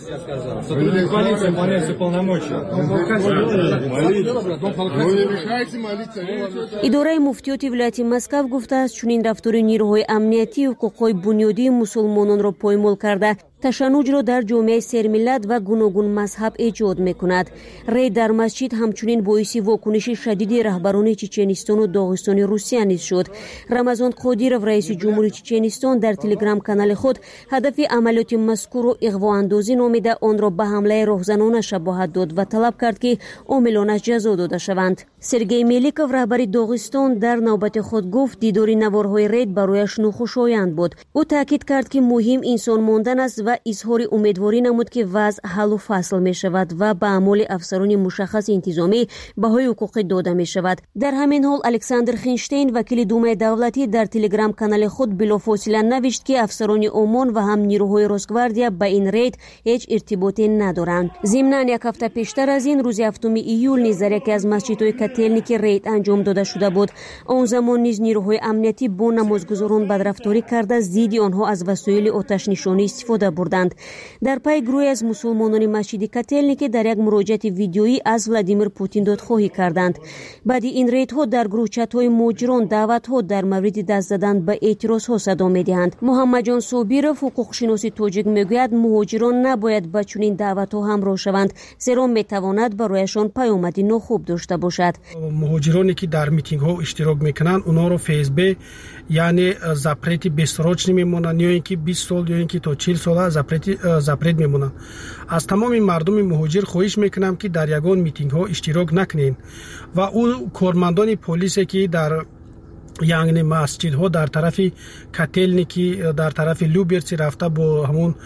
اداره مفتیات ولایت مسکو گفته است چنین رفتار نیروهای امنیتی حقوق‌های بنیادی مسلمانان را پایمال کرده تشنج را در جامعه سرملت و گوناگون مذهب ایجاد می‌کند. رید در مسجد همچنین باعث واکنش شدید رهبران چچنستان و داغستان روسیه نیز شد. رمضان قادیرov رئیس جمهوری چچنستان در تلگرام کانال خود هدف عملیات مذکور را اغوااندازی نامیده آن را به حمله راهزنانه شباهت داد و طلب کرد که عاملانش جزا داده شوند. سرگئی میلیکوف رهبر داغستان در نوبت خود گفت دیدار نوارهای رید برایش ناخوشایند بود. او تاکید کرد که مهم انسان ماندن است و اظهار امیدواری نمود که وضع حل و فصل می شود و به اعمال افسران مشخص انتظامی بهای حقوق داده می شود. در همین حال الکساندر خینشتین وکیل دومای دولتی در تلگرام کانال خود بلافاصله نوشت که افسران آمان و هم نیروهای روسگواردیا با این رید هیچ ارتباطی ندارند. ضمناً یک هفته پیشتر از این روز 7 ایول نیز در یکی از مسجدهای کاتلنیکی رید انجام داده شده بود. آن زمان نیز نیروهای امنیتی با نمازگزاران بدرفتاری کرده ضد آنها از وسایل آتش نشانی استفاده بردند. در پی گروهی از مسلمانان مسجد کاتلنیکی در یک مراجعه ویدیویی از ولادیمیر پوتین دادخواهی کردند. بعد این ریدها در گروه چت‌های مهاجران دعوت‌ها در مورد دست زدن به اعتراض‌ها صدا می‌دهند. محمد جان صابیرов حقوق‌شناس تاجیک میگوید مهاجران نباید با چنین دعوت‌ها همراه شوند زیرا می‌تواند برایشان پیامدی ناخوب داشته باشد. مهاجرانی که در میتینگ‌ها اشتراک می‌کنند اونها رو فیسبی یعنی запрет безсрочный میمونن یا اینکه 20 سال یا اینکه تا 40 سال запрет میمونن. از تمام مردم مهاجر خواهش میکنم که در یگان میتینگ ها اشتراک نکنین و او کارمندان پلیس که در یعنی مسجدها در طرف کاتلنیکی در طرف لوبرسی رفته با همون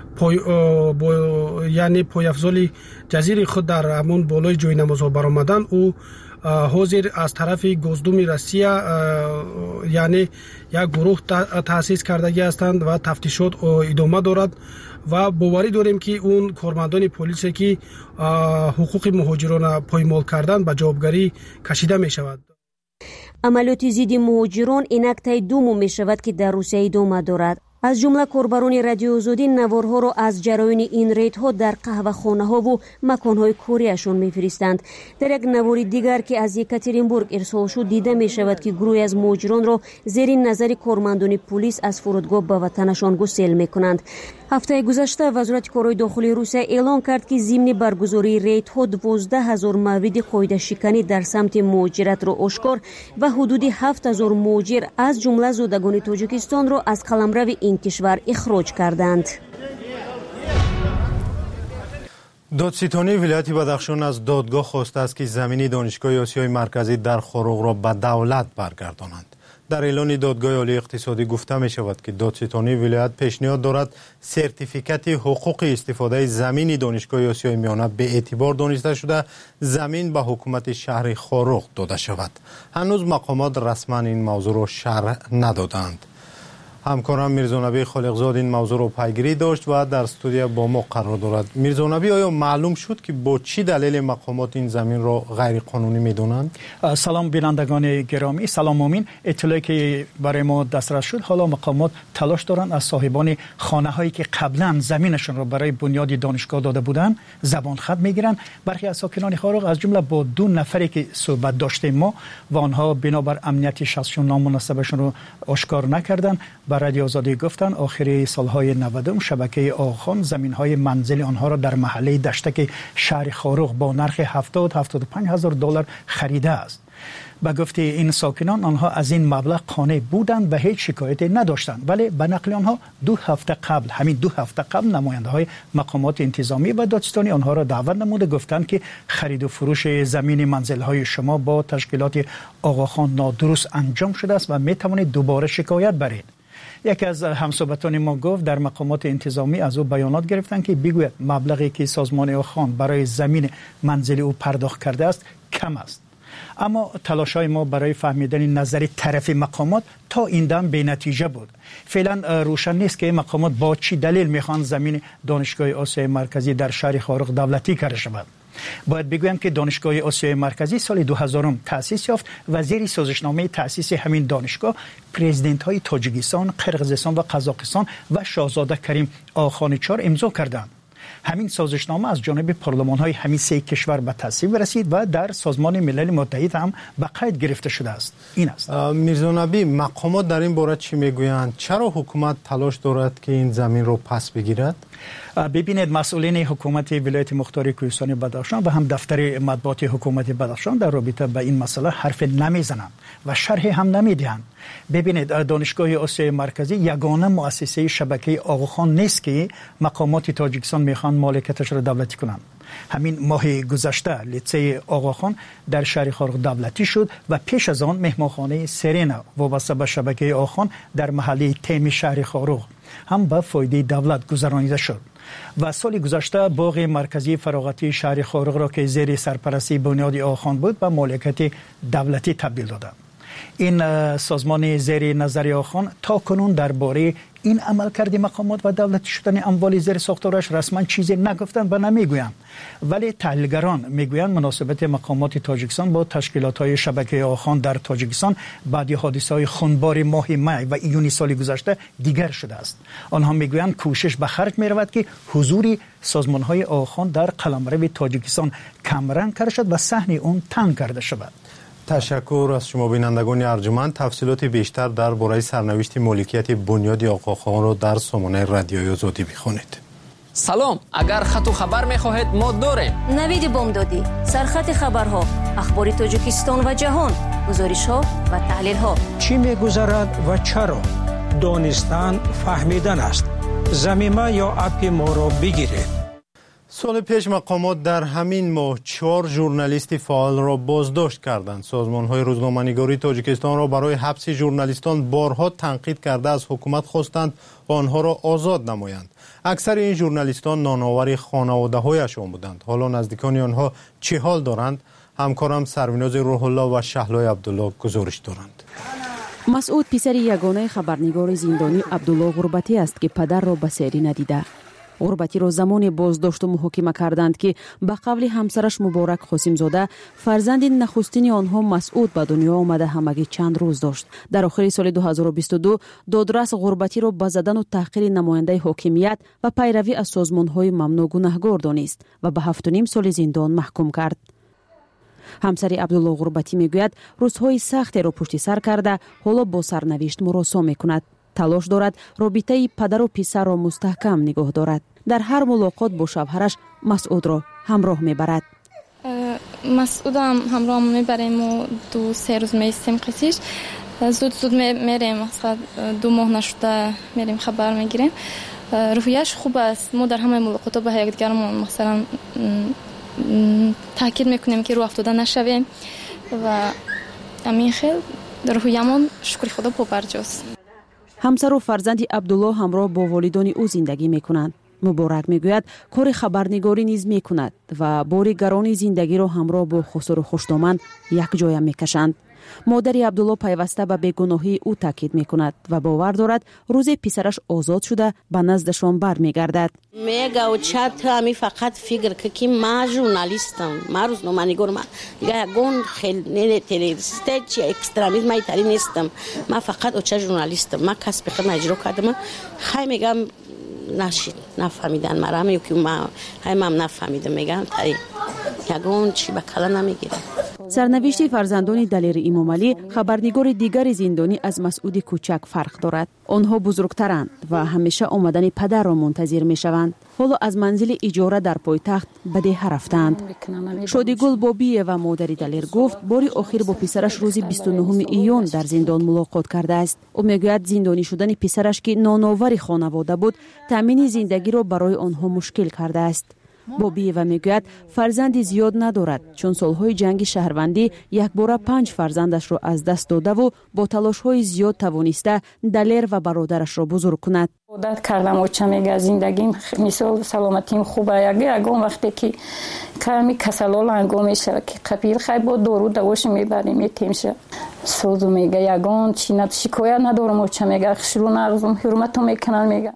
یعنی پایافزال جزیره خود در همون بالای جای نمازها برآمدن. او حاضر از طرف گزدوم روسیه یعنی یک گروه تأسیس کردگی هستند و تفتیشات ادامه دارد و باوری داریم که اون کارمندان پلیس که حقوق مهاجران پایمال کردن به جوابگری کشیده می شود. عملیات ضد مهاجران اینک طی 2 ماه می شود که در روسیه ادامه دارد. از جمله کاربران رادیو آزادی نوارها را از جریان این ریدها در قهوه‌خانه ها و مکانهای کاریشان می‌فرستند. در یک نوار دیگر که از یکاترینبورگ ارسال شد دیده می شود که گروهی از مهاجران را زیر نظر کارمندان پلیس از فرودگاه به وطنشان گسیل می‌کنند. هفته گذشته وزارت کارهای داخلی روسیه اعلام کرد که ضمن برگزاری ریدها 12,000 مورد قاعده شکنی در سمت مهاجرت را آشکار و حدود 7,000 مهاجر از جمله زادگان تاجیکستان را از قلمرو این کشور اخراج کردند. دادستانی ولایت بدخشان از دادگاه خواسته است که زمین دانشگاه آسیای مرکزی در خروغ را به دولت برگردانند. در اعلان دادگاه عالی اقتصادی گفته می شود که دادستانی ولایت پیشنهاد دارد سرتیفیکت حقوق استفاده زمین دانشگاه آسیای میانه به اعتبار دانسته شده زمین به حکومت شهر خروغ داده شود. هنوز مقامات رسما این موضوع را شرح ندادند. همکارم میرزانبی خالقزاد این موضوع رو پیگیری داشت و در استودیو با ما قرار دارد. میرزانبی، آیا معلوم شد که با چی دلیل مقامات این زمین را غیر قانونی میدونند؟ سلام بینندگان گرامی، سلام مومین. اطلاعی که برای ما دسترس شد، حالا مقامات تلاش دارند از صاحبان خانه هایی که قبلا زمینشون را برای بنیاد دانشگاه داده بودند زبان خط میگیرند. برخی از ساکنان خروغ از جمله با 2 نفری که صحبت داشتیم ما و آنها بنابر امنیت شخصشون نامناسبشون رو آشکار نکردند، با رادیو آزادی گفتن آخر سالهای 90 شبکه آخان زمین‌های منزل آنها را در محله دشتک شهر خروغ با نرخ 75 هزار دلار خریده است. به گفته این ساکنان آنها از این مبلغ قانع بودند و هیچ شکایتی نداشتند، ولی به نقل آنها 2 هفته قبل نماینده‌های مقامات انتظامی و دادستانی آنها را دعوت نموده گفتند که خرید و فروش زمین منزل‌های شما با تشکیلات آقاخان نادرست انجام شده است و می توانید دوباره شکایت برید. یکی از همصحبتان ما گفت در مقامات انتظامی از او بیانات گرفتند که بگوید مبلغی که سازمان آقاخان برای زمین منزل او پرداخت کرده است کم است. اما تلاش‌های ما برای فهمیدن نظر طرف مقامات تا این دم بی نتیجه بود. فعلا روشن نیست که مقامات با چی دلیل میخوان زمین دانشگاه آسیای مرکزی در شهر خروغ دولتی کرده شود. باید بگویم که دانشگاه آسیای مرکزی سال 2000 تأسیس یافت و زیر سازشنامه تأسیس همین دانشگاه پرزیدنت های تاجیکستان، قرقیزستان و قزاقستان و شاهزاده کریم آخان 4 امضا کردند. همین سازشنامه از جانب پارلمان‌های همین 3 کشور به تصویب رسید و در سازمان ملل متحد هم به قید گرفته شده است. این است. میرزانبی، مقامات در این باره چی میگویند؟ چرا حکومت تلاش دارد که این زمین رو پس بگیرد؟ ببینید، مسئولین حکومت ولایت مختار کوهستانی بدخشان و هم دفتر مطبوعات حکومت بدخشان در رابطه با این مسئله حرف نمیزنند و شرح هم نمیدهند. ببینید، دانشگاه آسیای مرکزی یگانه مؤسسه شبکه آقاخان نیست که مقامات تاجیکستان میخوان مالکیتش را دولتی کنند. همین ماه گذشته لیسه آقاخان در شهر خروغ دولتی شد و پیش از آن مهمانخانه سرینا وابسته به شبکه آقاخان در محله تیم شهر خروغ هم به فایده دولت گذرانیده شد و سال گذشته باغ مرکزی فراغتی شهر خروغ را که زیر سرپرستی بنیاد آقاخان بود به مالکیت دولتی تبدیل دادند. این سازمان زیر نظر آقاخان تا کنون درباره این عمل کرده مقامات و دولتی شدن اموال زیر ساختارش رسما چیزی نگفتند و نمیگویند، ولی تحلیلگران میگویند مناسبت مقامات تاجیکستان با تشکیلات شبکه آقاخان در تاجیکستان بعد حادثه‌های خونبار ماه می و ایونی سال گذشته دیگر شده است. آنها میگویند کوشش به خرج میرود که حضور سازمان‌های آقاخان در قلمرو تاجیکستان کمرنگ کرده شد و صحن آن تنگ کرده شود. تشکر از شما بینندگان ارجمند. تفصیلات بیشتر درباره سرنوشت مالکیت بنیاد آقاخان را در سامانه رادیوی آزادی بخونید. سلام، اگر خط و خبر می‌خواهید ما داریم. نوید بامدادی، سرخط خبرها، اخبار تاجیکستان و جهان، گزارش‌ها و تحلیل‌ها. چی می‌گذرد و چرا؟ دانستن فهمیدن است. زمینه یا اپی ما را بگیرید. سال پیش مقامات در همین ماه 4 ژورنالیست فعال را بازداشت کردند. سازمان‌های روزنامه‌نگاری تاجیکستان را برای حبس ژورنالیستان بارها تنقید کرده از حکومت خواستند آنها را آزاد نمایند. اکثر این ژورنالیستان نانآور خانواده‌هایشان بودند. حالا نزدیکان آنها چه حال دارند؟ همکارم سروناز روح الله و شهلای عبدالله گزارش دارند. مسعود پسر یگانه خبرنگار زندانی عبدالله غربتی است که پدر را به سری ندیده. غربتی را زمان بازداشت و محاکمه کردند که به قول همسرش مبارک قاسمزاده فرزند نخستین آنها مسعود به دنیا آمده همگی چند روز داشت. در آخر سال 2022 دادرس غربتی را به زدن و تحقیر نماینده حاکمیت و پیروی از سازمان‌های ممنوع گناهکار دانست و به 7.5 سال زندان محکوم کرد. همسر عبدالله غربتی میگوید روزهای سختی را پشت سر کرده حالا با سرنوشت مراسا میکند. تلاش دارد رابطه پدر و پسر را مستحکم نگاه دارد. در هر ملاقات با شوهرش مسعود را همراه میبرد. مسعود همراه میبریم و 2-3 روز میستیم قصیش. زود میریم، مثلا 2 ماه نشده میریم خبر میگیریم. روحیش خوب است. ما در همه ملاقات با یکدیگرمون مثلا تاکید میکنیم که رو افتاده نشویم و همین خیلی روحیمون شکر خدا پابرجاست. همسر و فرزند عبدالله همراه با والدان او زندگی میکنند. مبارک میگوید کار خبرنگاری نیز میکند و بار گران زندگی را همراه با خسر و خوشدامن یک جای میکشند. مادر عبدالله پیوسته به بیگناهی او تاکید میکند و باور دارد روز پسرش آزاد شده به نزدشان برمیگردد. میگه و چت همی فقط فکر که ما ژورنالیستم، ما روزنامه‌نگارم، یگان خیلی تروریست چی اکستریمیسم ایتری نیستم، ما فقط اوچه ژورنالیستم، ما کسب خودم اجرا کردم. خیلی میگم نشید نفهمیدن مرا میگه که ما هم نفهمیدم، میگم تری یگان چی به کلا نمیگیره. سرنوشت فرزندان دلیر امام علی خبرنگار دیگر زندانی از مسعود کوچک فرق دارد. آنها بزرگترند و همیشه آمدن پدر را منتظر میشوند. حالا از منزل اجاره در پایتخت به ده رفتند. شادیگل بابی و مادر دلیر گفت باری آخر با پسرش روز 29 ایون در زندان ملاقات کرده است. او میگوید زندانی شدن پسرش که نانآور خانواده بود تامین زندگی را برای آنها مشکل کرده است. بابی و میگوید فرزندی زیاد ندارد چون سالهای جنگ شهروندی یک بار 5 فرزندش را از دست داده و با تلاش‌های زیاد توانسته دلیر و برادرش را بزرگ کند. عادت کردم و چه میگه زندگیم مثال سلامتیم خوبه یگان وقتی که کمی کسلال انگام میشه که قبیل خیلی با دارو دواش میبریم میتیمشه سوزو میگه یگان چی شکایت ندارم و چه میگه شروع نرزم حرمتو میکنن. میگه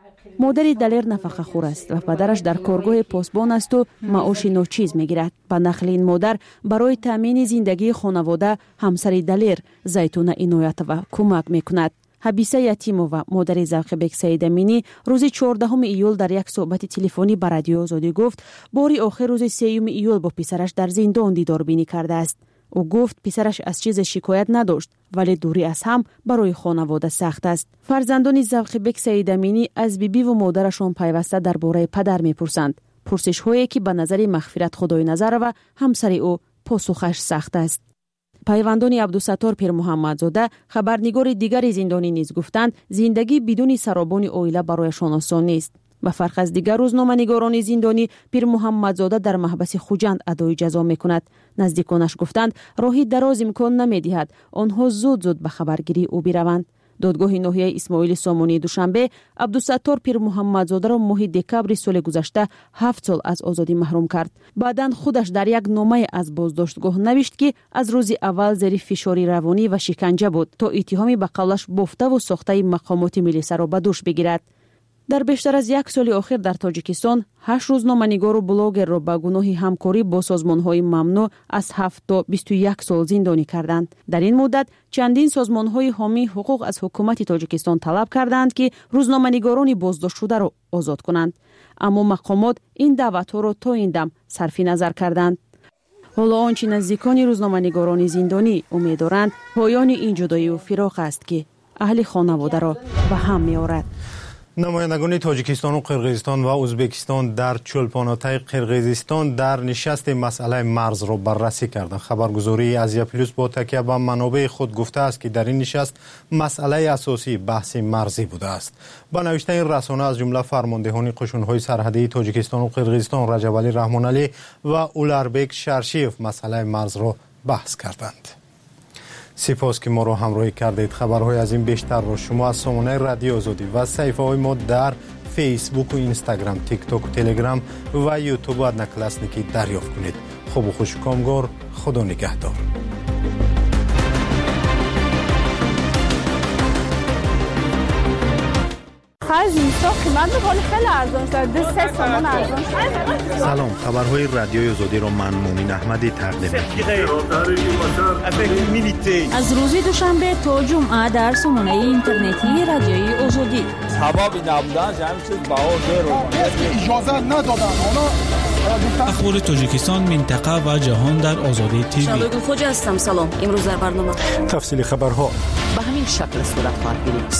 مادر دلیر نفقه خور است و پدرش در کارگاه پاسبان است و معاش ناچیز میگیرد. به نقل این مادر برای تامین زندگی خانواده همسر دلیر زیتونه عنایت و کمک میکند. حبیسه یتیمو و مادر زاخبک سید امینی روز 14 ایول در یک صحبت تلفنی به رادیو آزادی گفت باری آخر روز 3 ایول با پسرش در زندان دیدار بینی کرده است. او گفت پسرش از چیز شکایت نداشت ولی دوری از هم برای خانواده سخت است. فرزندان زاخبک سید امینی از بیبی و مادرشان پیوسته درباره پدر میپرسند. پرسش هایی که به نظر مغفرت خدای نظر و همسر او پاسخش سخت است. پیوندان عبدالستار پیر محمدزاده خبرنگار دیگر زندانی نیز گفتند زندگی بدون سرابان عائله برایشان آسان نیست. به فرق از دیگر روزنامه‌نگاران زندانی پیر محمدزاده در محبس خوجند ادای جزا میکند. نزدیکانش گفتند راهی دراز امکان نمیدهد آنها زود به خبرگیری او بروند. دادگاه ناحیه اسماعیل سامانی دوشنبه عبدالستار پیر محمدزاده را ماه دکبر سال گذشته 7 سال از آزادی محروم کرد. بعداً خودش در یک نامه از بازداشتگاه نوشت که از روز اول زیر فشار روانی و شکنجه بود تا اتهامی به قولش بافته و ساخته مقامات ملیسا را به دوش بگیرد. در بیشتر از 1 سال اخیر در تاجیکستان 8 روزنامه‌نگار و بلاگر را به گناه همکاری با سازمان‌های ممنوع از 7 تا 21 سال زندانی کردند. در این مدت چندین سازمان‌های حامی حقوق از حکومت تاجیکستان طلب کردند که روزنامه‌نگاران بازداشت شده را آزاد کنند، اما مقامات این دعوت‌ها را تا این دم صرف نظر کردند. حالا آنچه نزدیکان روزنامه‌نگاران زندانی امیدوارند پایان این جدایی و فراق است که اهل خانواده را به هم می‌آورد. نمایندگان تاجیکستان و قرقیزستان و ازبکستان در چولپاناتای قرقیزستان در نشست مسئله مرز را بررسی کردند. خبرگزاری آسیا پلاس با تکیه به منابع خود گفته است که در این نشست مسئله اساسی بحث مرزی بوده است. با نوشته این رسانه از جمله فرماندهان قشون‌های سرحدی تاجیکستان و قرقیزستان رجب علی رحمانعلی و اولاربک شرشیف مسئله مرز را بحث کردند. سپاس که ما رو همراهی کردید. خبرهای از این بیشتر رو شما از سامانه رادیو آزادی و صفحه‌های ما در فیسبوک و اینستاگرام، تیک تاک و تلگرام و یوتیوب ادنا کلاسنیکی دریافت کنید. خوب و خوش و کامگار. خدا نگهدار. خرج اینستا قیمت می‌کنه خیلی ارزان شده. 3 تومان ارزان شده. سلام، خبرهای رادیوی آزادی رو من مومین احمدی تقدیم می‌کنم. از روز دوشنبه تا جمعه در سامانه اینترنتی رادیوی آزادی. حبابی نبودن همین چیز باور اجازه ندادن. اخبار تاجیکستان، منطقه و جهان در آزادی تیوی. شالوی خوج هستم. سلام. امروز در برنامه تفصیل خبرها به همین شکل صورت خواهد گرفت.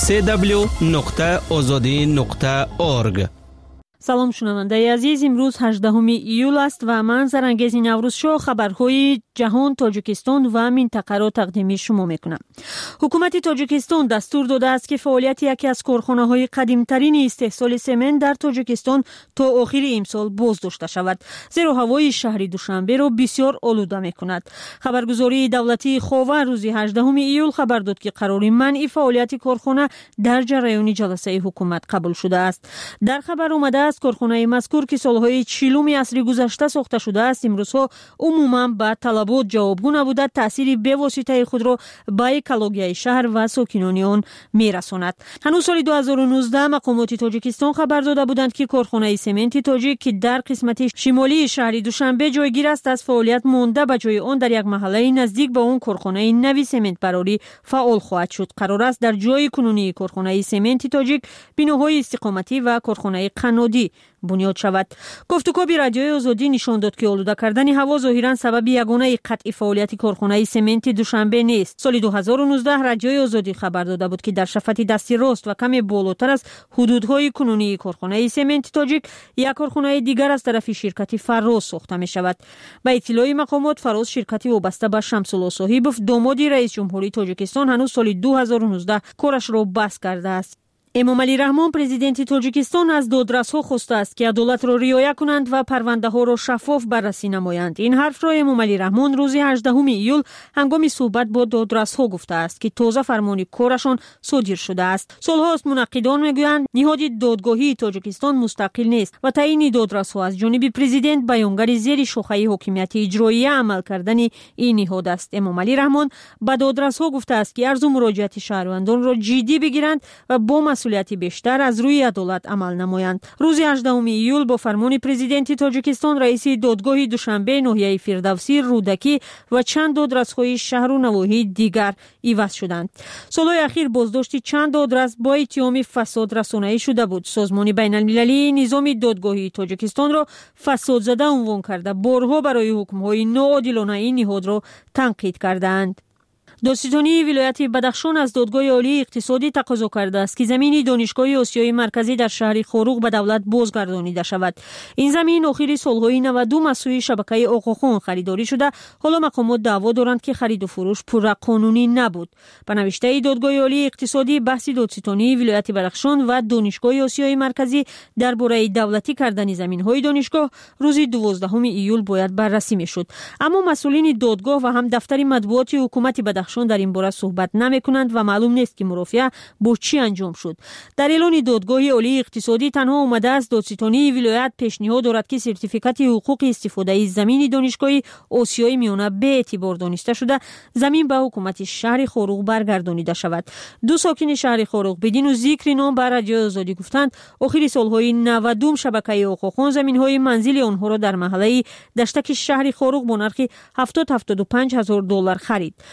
www.azadi.org. سلام شنونده عزیز، امروز 18 ایول است و من زرنگیز نوروز شو خبرهای جهان، تاجیکستان و منطقه را تقدیم شما میکنم. حکومت تاجیکستان دستور داده است که فعالیت یکی از کارخانه‌های قدیمی‌ترین استحصال سمنت در تاجیکستان تا آخر امسال بازداشته شود، زیرا هوای شهر دوشنبه را بسیار آلوده میکند. خبرگزاری دولتی خاور روز 18 ایول خبر داد که قرار منع فعالیت کارخانه در جریان جلسه حکومت قبول شده است. در خبر آمده کارخانه مذکور که سالهای 40 عصر گذشته ساخته شده است، امروزها عموما به طلبات جوابگو نبوده، تأثیر بی‌واسطه خود را به اکولوژی شهر و ساکنان آن میرساند. هنوز سال 2019 مقامات تاجیکستان خبر داده بودند که کارخانه سمنت تاجیک که در قسمت شمالی شهر دوشنبه جایگیر است از فعالیت مانده، به جای آن در یک محله نزدیک به آن کارخانه نوی سمنت براری فعال خواهد شد. قرار است در جای کنونی کارخانه سمنت تاجیک بناهای استقامتی و کارخانه قنادی بنیاد شود. گفتگوی رادیوی آزادی نشان داد که آلوده کردن هوا ظاهرا سبب یگانه قطع فعالیت کارخانه سمنت دوشنبه نیست. سال 2019 رادیوی آزادی خبر داده بود که در شفت دست راست و کمی بالاتر از حدودهای کنونی کارخانه سمنت تاجیک یک کارخانه دیگر از طرف شرکت فراز ساخته می شود. به اطلاع مقامات، فراز شرکتی وابسته به شمس‌الله صاحبوف، داماد رئیس جمهوری تاجیکستان، هنوز سال 2019 کارش را بس کرده است. امامعلی رحمان پرزیدنت تاجیکستان از دادرس‌ها خواسته است که عدالت را رعایت کنند و پرونده‌ها را شفاف بررسی نمایند. این حرف را امامعلی رحمان روز 18 ایول هنگام صحبت با دادرس‌ها گفته است که تازه فرمان کارشان صادر شده است. سال‌هاست منقدان میگویند نهاد دادگاهی تاجیکستان مستقل نیست و تعیین دادرس‌ها از جانب پرزیدنت بیانگر زیر شاخه حکومت اجرایی عمل کردن این نهاد است. امامعلی رحمان به دادرس‌ها گفته است که عرض و مراجعت شهروندان را جدی بگیرند و با مسئولیت بیشتر از روی عدالت عمل نمایند. روز 18 ایول با فرمان پرزیدنت تاجیکستان رئیس دادگاه دوشنبه ناحیه فردوسی، رودکی و چند دادرس‌های شهر و نواحی دیگر عوض شدند. سالهای اخیر بازداشت چند دادرس با اتهام فساد رسانه‌ای شده بود. سازمان بین‌المللی نظام دادگاهی تاجیکستان را فساد زده عنوان کرده، بارها برای حکم‌های ناعادلانه این نهاد را تنقید کردند. دادستانی ولایت بدخشان از دادگاه عالی اقتصادی تقاضا کرده است که زمین دانشگاه آسیای مرکزی در شهر خوروغ به دولت بازگردانیده شود. این زمین آخر سالهای 92 مسئول شبکه آقاخان خریداری شده. حالا مقامات دعوا دارند که خرید و فروش پرقانونی نبود. به نوشته دادگاه عالی اقتصادی، بحث دادستانی ولایت بدخشان و دانشگاه آسیای مرکزی درباره دولتی کردن زمین‌های دانشگاه روز 12 ایول باید بررسی می‌شد. اما مسئولین دادگاه و هم دفتر مطبوعات حکومت بدخشان در این باره صحبت نمی‌کنند و معلوم نیست که مرافعه با چی انجام شد. در اعلان دادگاه عالی اقتصادی تنها اومده است دادستانی ولایت پیشنهاد دارد که سرتیفیکات حقوق استفاده از زمین دانشگاه آسیای میانه به اعتبار دانسته شده زمین به حکومت شهر خوروغ برگردانیده شود. دو ساکن شهر خوروغ بدون ذکر نام به رادیو آزادی گفتند آخر سالهای 90 شبکه آقاخان زمین‌های منزل آنها را در محله دشتک شهر خوروغ با نرخ $70,000 تا $75,000 خرید. با گفته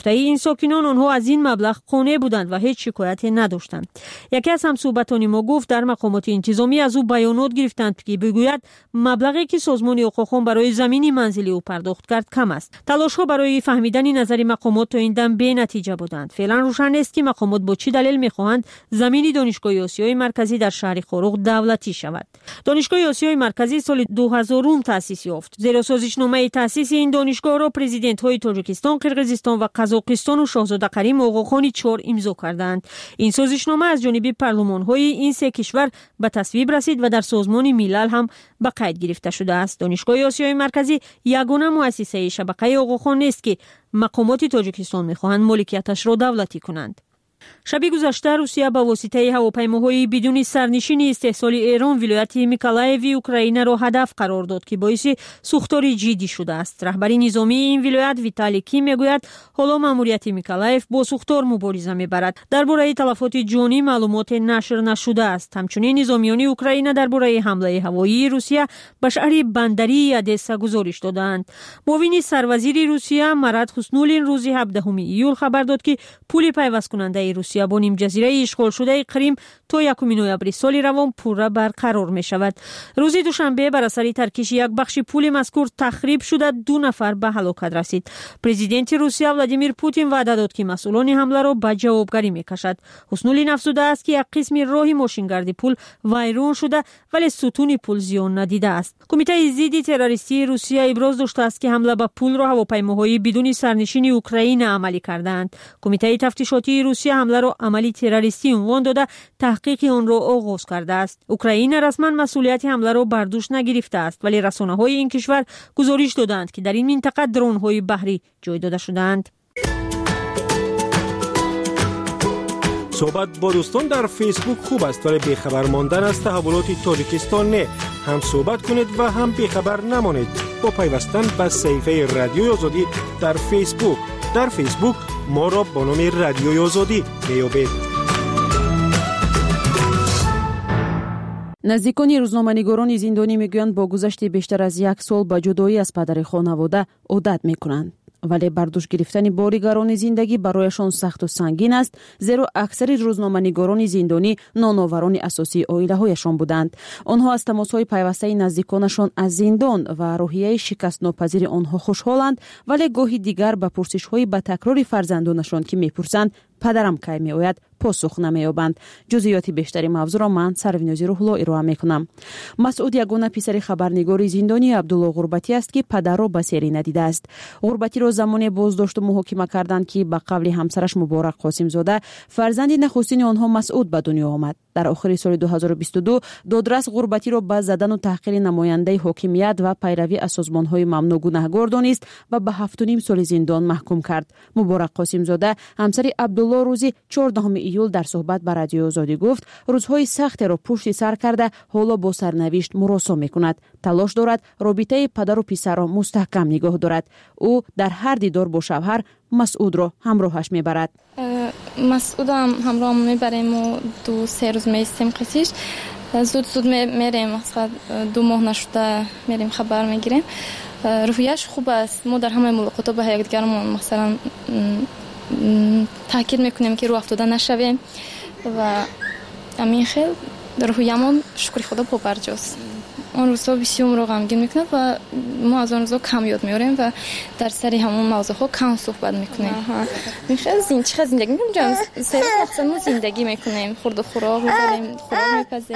گفته این ساکنان آنها از این مبلغ قانع بودند و هیچ شکایتی نداشتند. یکی از همصحبتان ما گفت در مقامات انتظامی از او بیانات گرفتند که بگوید مبلغی که سازمان اوقاف برای زمین منزلی او پرداخت کرد کم است. تلاش‌ها برای فهمیدن نظر مقامات تا این دم بی نتیجه بودند. فعلا روشن است که مقامات با چه دلیل می‌خواهند زمین دانشگاه آسیای مرکزی در شهر خاروق دولتی شود. دانشگاه آسیای مرکزی سال 2000 تأسیس یافت. زیر سازشنامه تأسیس این دانشگاه را پرزیدنت‌های تاجیکستان، قرقیزستان و قزاقستان و شاهزاده کریم آقاخان 4 امضا کردند. این سازشنامه از جانب پارلمان‌های این سه کشور به تصویب رسید و در سازمان ملل هم به قید گرفته شده است. دانشگاه آسیای مرکزی یگانه مؤسسه شبکه آقاخان نیست که مقامات تاجیکستان می‌خواهند مالکیتش را دولتی کنند. شب گذشته روسیه با واسطه هواپیماهای بدون سرنشین استحصال ایران ولایت میکولایو اوکراین را هدف قرار داد که باعث سوختاری جدی شده است. رهبر نظامی این ولایت ویتالی کی میگوید حالا ماموریت میکولایو با سوختار مبارزه میبرد. درباره تلفات جانی معلومات نشر نشده است. همچنین نظامیان اوکراین درباره حمله هوایی روسیه به شهر بندری ادسا گزارش دادند. معاون سروزیر روسیه مراد حسنولین روز 17 ایول خبر داد که پل پیوست کننده روسیه با نیم جزیره اشغال شده کریم تا 1 نوامبر سال روان پورا برقرار می شود. روز دوشنبه بر اثر ترکیش یک بخش پل مذکور تخریب شده 2 نفر به هلاکت رسید. پرزیدنت روسیه ولادیمیر پوتین وعده داد که مسئولان حمله را به جوابگری می کشد. حسنولین افزوده است که یک قسم راه ماشینگرد پل ویران شده ولی ستون پل زیان ندیده است. کمیته ضد تروریستی روسیه ابراز داشته است که حمله به پل را هواپیماهای بدون سرنشین اوکراین عملی کردند. کمیته تفتیشاتی روسیه حمله را عملی تروریستی عنوان داده تحقیق آن را آغاز کرده است. اوکراین رسما مسئولیت حمله را بر دوش نگرفته است ولی رسانه‌های این کشور گزارش دادند که در این منطقه درون‌های بحری جای داده شدند. صحبت با دوستان در فیسبوک خوب است ولی بیخبر ماندن از تحولات تاجیکستان نه. هم صحبت کنید و هم بیخبر نمانید با پیوستن به صفحه رادیوی آزادی در فیسبوک. در فیسبوک ما را با نام رادیوی آزادی میابید. نزدیکان روزنامه‌نگاران زندانی میگویند با گذشت بیشتر از 1 سال با جدایی از پدر خانواده عادت میکنند. ولی برداشت گرفتن باریگران زندگی برایشان سخت و سنگین است، زیرا اکثر روزنامه‌نگاران زندانی نانآوران اساسی عائله‌هایشان بودند. آنها از تماس‌های پیوسته نزدیکانشان از زندان و روحیه شکست ناپذیر آنها خوشحالند، ولی گاهی دیگر به پرسش‌های به تکرار فرزندانشان که می‌پرسند پدرم کی میآید پاسخ نمی‌یابند. جزئیات بیشتری موضوع را من سروینازی روح‌الله ارائه می‌کنم. مسعود یگانه پسر خبرنگار زندانی عبدالله غربتی است که پدر را به سری ندیده است. غربتی را زمانی بازداشت و محاکمه کردند که به قول همسرش مبارک قاسم زاده فرزند نخستین آنها مسعود به دنیا آمد. در آخر سال 2022 دادرس غربتی را به زدن و تحقیر نماینده حاکمیت و پیروی از سازمان‌های ممنوع گناهکار دانست و به 7.5 سال زندان محکوم کرد. مبارک قاسم زاده همسر عبدالله روزی 14 ایول در صحبت با رادیو آزادی گفت روزهای سخت را پشت سر کرده حالا با سرنوشت مراسم میکند. تلاش دارد رابطه پدر و پسر را مستحکم نگاه دارد. او در هر دیدار با شوهر مسعود را همراهش میبرد. مسعود هم همراه میبریم و 2-3 روز میستیم قصیش. زود میریم، مثلا 2 ماه نشده میریم خبر میگیریم. روحیش خوب است. ما در همه ملاقات با یکدیگرمون مثلا تاکید میکنیم که رو افتاده نشویم و همین خیلی روحیمون شکر خدا پابرجاست. اون روزا بسیار رو غمگین میکنه و ما از اون روزا کم یاد میاریم و در سر همون موضوعها کم صحبت میکنیم. خیلی چقدر زندگی میکنیم، سه روز مقصد ما زندگی میکنیم، خورد و خوراک میبریم، خوراک میپزیم.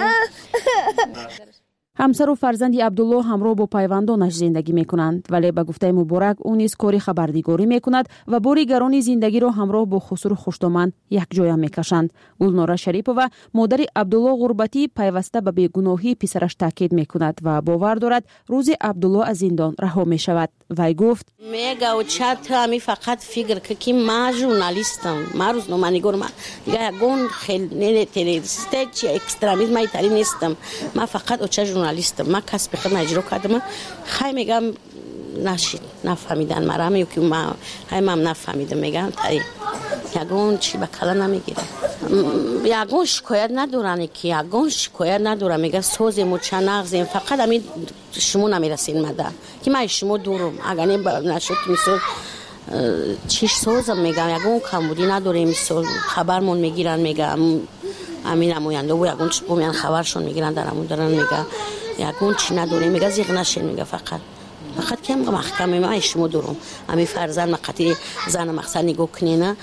همسر و فرزند عبدالله همراه با پیوندانش زندگی میکنند، ولی به گفته مبارک او نیز کاری خبرنگاری میکند و باریگران زندگی را همراه با خسرو خوشتامن یک جای میکشند. گلناره شریپова مادر عبدالله غربتی پیوسته به بیگناهی پسرش تاکید میکند و باور دارد روز عبدالله از زندان رها میشود. وی گفت میگه و چت همی فقط فکر که ما ژورنالیستم، ما روزنامه‌نگار، ما دیگه گون خیلی تروریست چی اکستریمیسم ایتاری نیستم، ما فقط اوچه ژورنالیستم، ما کسب خودم اجرا کردم. خیلی میگم نشید نفهمیدن مرا، میگم که ما هم نفهمیدم، میگم تایی یگون چی به کلا نمیگیره، یگون شکایت ندارن که یگون شکایت ندارم، میگه سوزیم و چنغزیم، فقط همین شما نمیرسین مده که من شما دورم، اگر نشد مثل چیش سوزم میگم یگون کمبودی نداریم خبرمون میگیرن میگم امین اموینده و یگون چی بومیان خبرشون میگیرن درمون دارن میگه یگون چی نداریم میگه زیغ نشین میگه فقط که محکمه ما ایشمو دارم امی فرزن مقتی زن مقصد نگو کنینه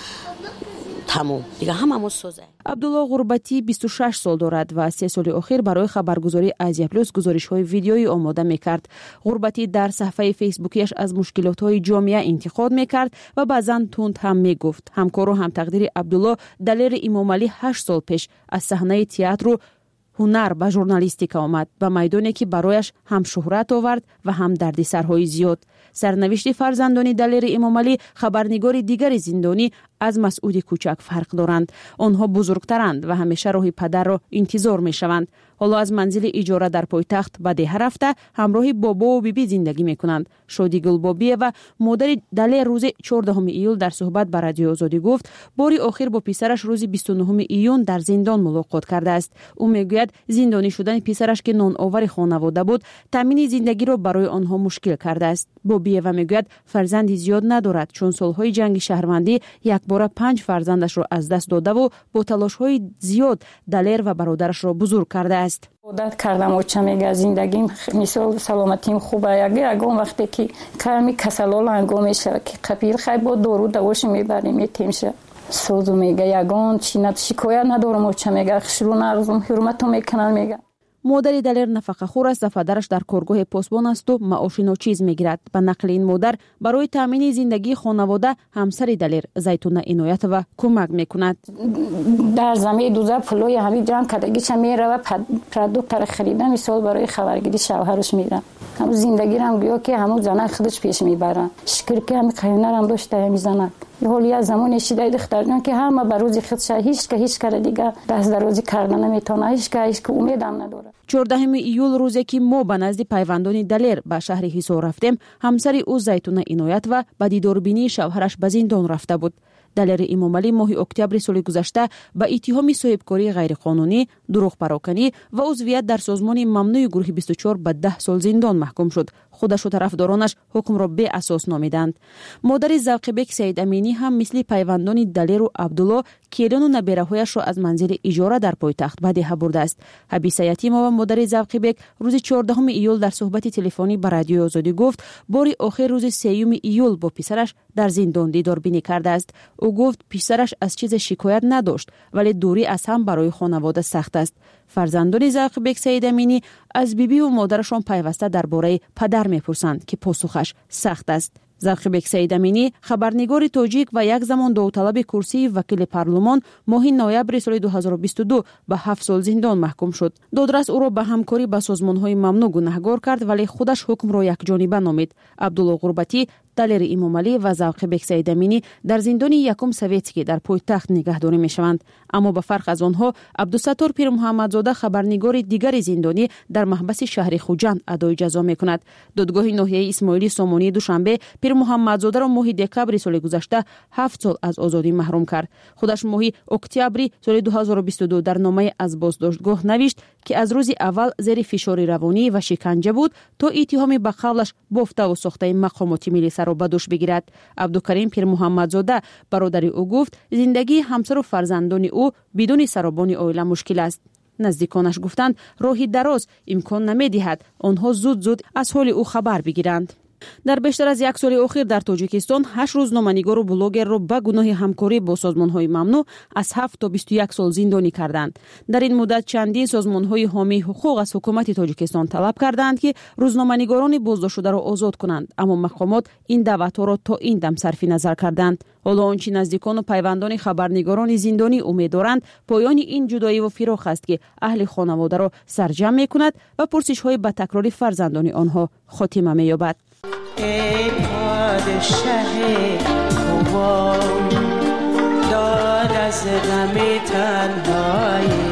تموم دیگه هممون سوزه. عبدالله غربتی 26 سال دارد و 3 سال اخیر برای خبرگزاری آزیا پلاس گزارش‌های ویدیویی آماده می‌کرد. غربتی در صفحه فیسبوکیش از مشکلات‌های جامعه انتقاد می‌کرد و بعضاً تند هم می‌گفت. همکار و هم تقدیر عبدالله دلیر امامعلی 8 سال پیش از صحنه تئاتر هنر به ژورنالیستیکا آمد به میدانی که برایش هم شهرت آورد و هم دردسرهای زیاد. سرنوشت فرزندان دلیر امامعلی خبرنگار دیگر زندانی از مسعود کوچک فرق دارند. آنها بزرگترند و همیشه راه پدر را انتظار میشوند. حالا از منزل اجاره در پایتخت به ده رفته همراه بابا و بیبی زندگی میکنند. شادی گلبابی و مادر دلیر روز 14 ایول در صحبت با رادیو آزادی گفت باری آخر با پسرش روز 29 ایون در زندان ملاقات کرده است. او میگوید زندانی شدن پسرش که نان آور خانواده بود تامین زندگی را برای آنها مشکل کرده است. بابی و میگوید فرزندی زیاد ندارد چون سالهای جنگ شهروندی یک بار 5 فرزندش را از دست داده و با تلاش‌های زیاد دلیر و برادرش را بزرگ کرده است. عادت کردم و چه میگه زندگیم مثال سلامتیم خوبه یگون وقتی که کمی کسلال انگو میشه که قپیل خیلی با دورو دوش میبریم تیمشه سوزو میگه یگون چینت شکایت ندارم و چه میگه شروع نرزم حرمتو میکنن میگه. مادر دلیر نفقه خور است و پدرش در کارگاه پاسبان است و معاش ناچیز میگیرد. به نقل این مادر برای تامین زندگی خانواده همسر دلیر زیتونه عنایت و کمک میکند. در زمین دوزه پلوی همین جمع کردگی چه میره و پروداکت خریده مثال برای خبرگیری شوهرش میره. هم زندگی رو هم گویا که همون زنه خودش پیش میبره. شکر که همین قیانه هم داشته همین زنه. حالی از زمان شیدای دختران که همه بر روز خودش هیچ کار دیگه دست درازی کردن نمیتونه هیچ که امید هم نداره. 14 ایول روزی که ما به نزد پیوندان دلیر به شهر حصار رفتیم همسر او زیتونه عنایت و به دیداربینی شوهرش به زندان رفته بود. دلیر امامعلی ماه اکتبر سال گذشته به اتهام صاحبکاری غیرقانونی، دروغ پراکنی و عضویت در سازمان ممنوع گروه 24 به 10 سال زندان محکوم شد. خودش و طرفدارانش حکم را به اساس نامیدند. مادر ذوقبک سید امینی هم مثل پیوندان دلیر و عبدالله کیران و نبیره‌هایش را از منزل اجاره در پایتخت به ده برده است. حبیسه یتیما و مادر ذوقبک روز 14 ایول در صحبت تلفنی با رادیو آزادی گفت باری آخر روز 3 ایول با پسرش در زندان دیداربینی کرده است. او گفت پسرش از چیز شکایت نداشت ولی دوری از هم برای خانواده سخت است. فرزندان ذوقبک سید امینی از بیبی و مادرشان پیوسته درباره پدر میپرسند که پاسخش سخت است. ذوقبک سید امینی خبرنگار تاجیک و یک زمان داوطلب کرسی وکیل پارلمان ماه نوامبر سال 2022 به 7 سال زندان محکوم شد. دادرس او را به همکاری با سازمان‌های ممنوع گناهکار کرد ولی خودش حکم را یکجانبه نامید. عبدالله غربتی دلیر امامعلی و ذوقبک سید امینی در زندان یکم سویتسکی در پایتخت نگهداری میشوند. اما به فرق از آنها عبدالستار پیر محمدزاده خبرنگار دیگر زندانی در محبس شهر خوجند ادای جزا میکند. دادگاه ناحیه اسماعیلی سامانی دوشنبه پیر محمدزاده را ماه دکبر سال گذشته 7 سال از آزادی محروم کرد. خودش ماه اکتبر سال 2022 در نامه از بازداشتگاه نوشت که از روز اول زیر فشار روانی و شکنجه بود تا اتهام به قولش بافته و ساخته مقامات ملی سر به دوش بگیرد. عبدالکریم پیر محمدزاده برادر او گفت زندگی همسر و فرزندان او بدون سربان عائله مشکل است. نزدیکانش گفتند راهی دراز امکان نمی‌دهد آنها زود از حال او خبر بگیرند. در بیشتر از یک سال اخیر در تاجیکستان 8 روزنامه‌نگار و بلاگر را به گناه همکاری با سازمان‌های ممنوع از 7 تا 21 سال زندانی کردند. در این مدت چندین سازمان‌های حامی حقوق از حکومت تاجیکستان طلب کردند که روزنامه‌نگاران بازداشت شده را آزاد کنند، اما مقامات این دعوت‌ها را تا این دم صرف نظر کردند. حالا آنچه نزدیکان و پیوندان خبرنگاران زندانی امیدوارند پایان این جدایی و فراق است که اهل خانواده را سرجم می‌کند و پرسش‌های به تکراری فرزندان آنها خاتمه می‌یابد. ای پادشه خوبان داد از غم تنهایی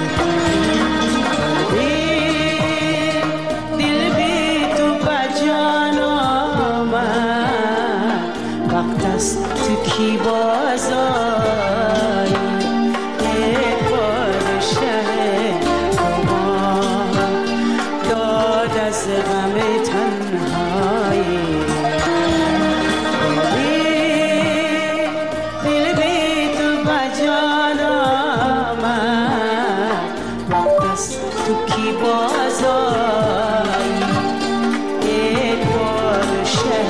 دل بی تو بجان آمد وقت است تو کی بازایی ای پادشه خوبان داد از غم تنهایی بازایی ای پادشه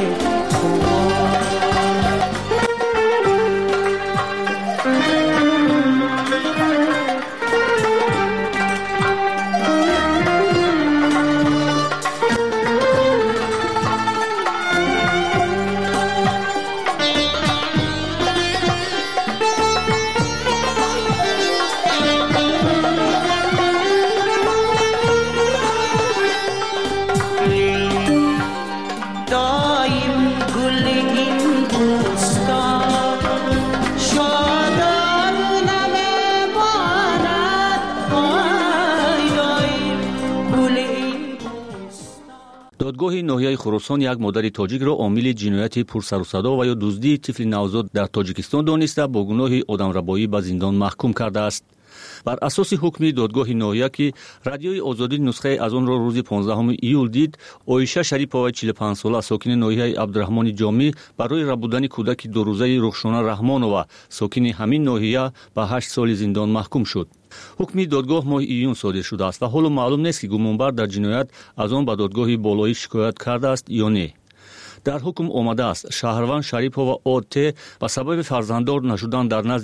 دادگاه ناحیه خراسان یک مادر تاجیک را عامل جنایت پرسر و صدا و یا دزدی طفل نوزاد در تاجیکستان دانسته با گناه آدمربایی به زندان محکوم کرده است. بر اساس حکم دادگاه ناحیه که رادیوی آزادی نسخه از آن را روز 15 ایول دید، عایشه شریفова 45 ساله ساکن ناحیه عبدالرحمن جامی برای ربودن کودک دو روزه رخشانه رحمانова ساکن همین ناحیه به 8 سال زندان محکوم شد. حکم دادگاه ماه ایون صادر شده است و حالا معلوم نیست که گمانبر در جنایت از آن به دادگاه بالایی شکایت کرده است یا نه. در حکم آمده است شهروند شریفова عادت به سبب فرزنددار نشدن در نزد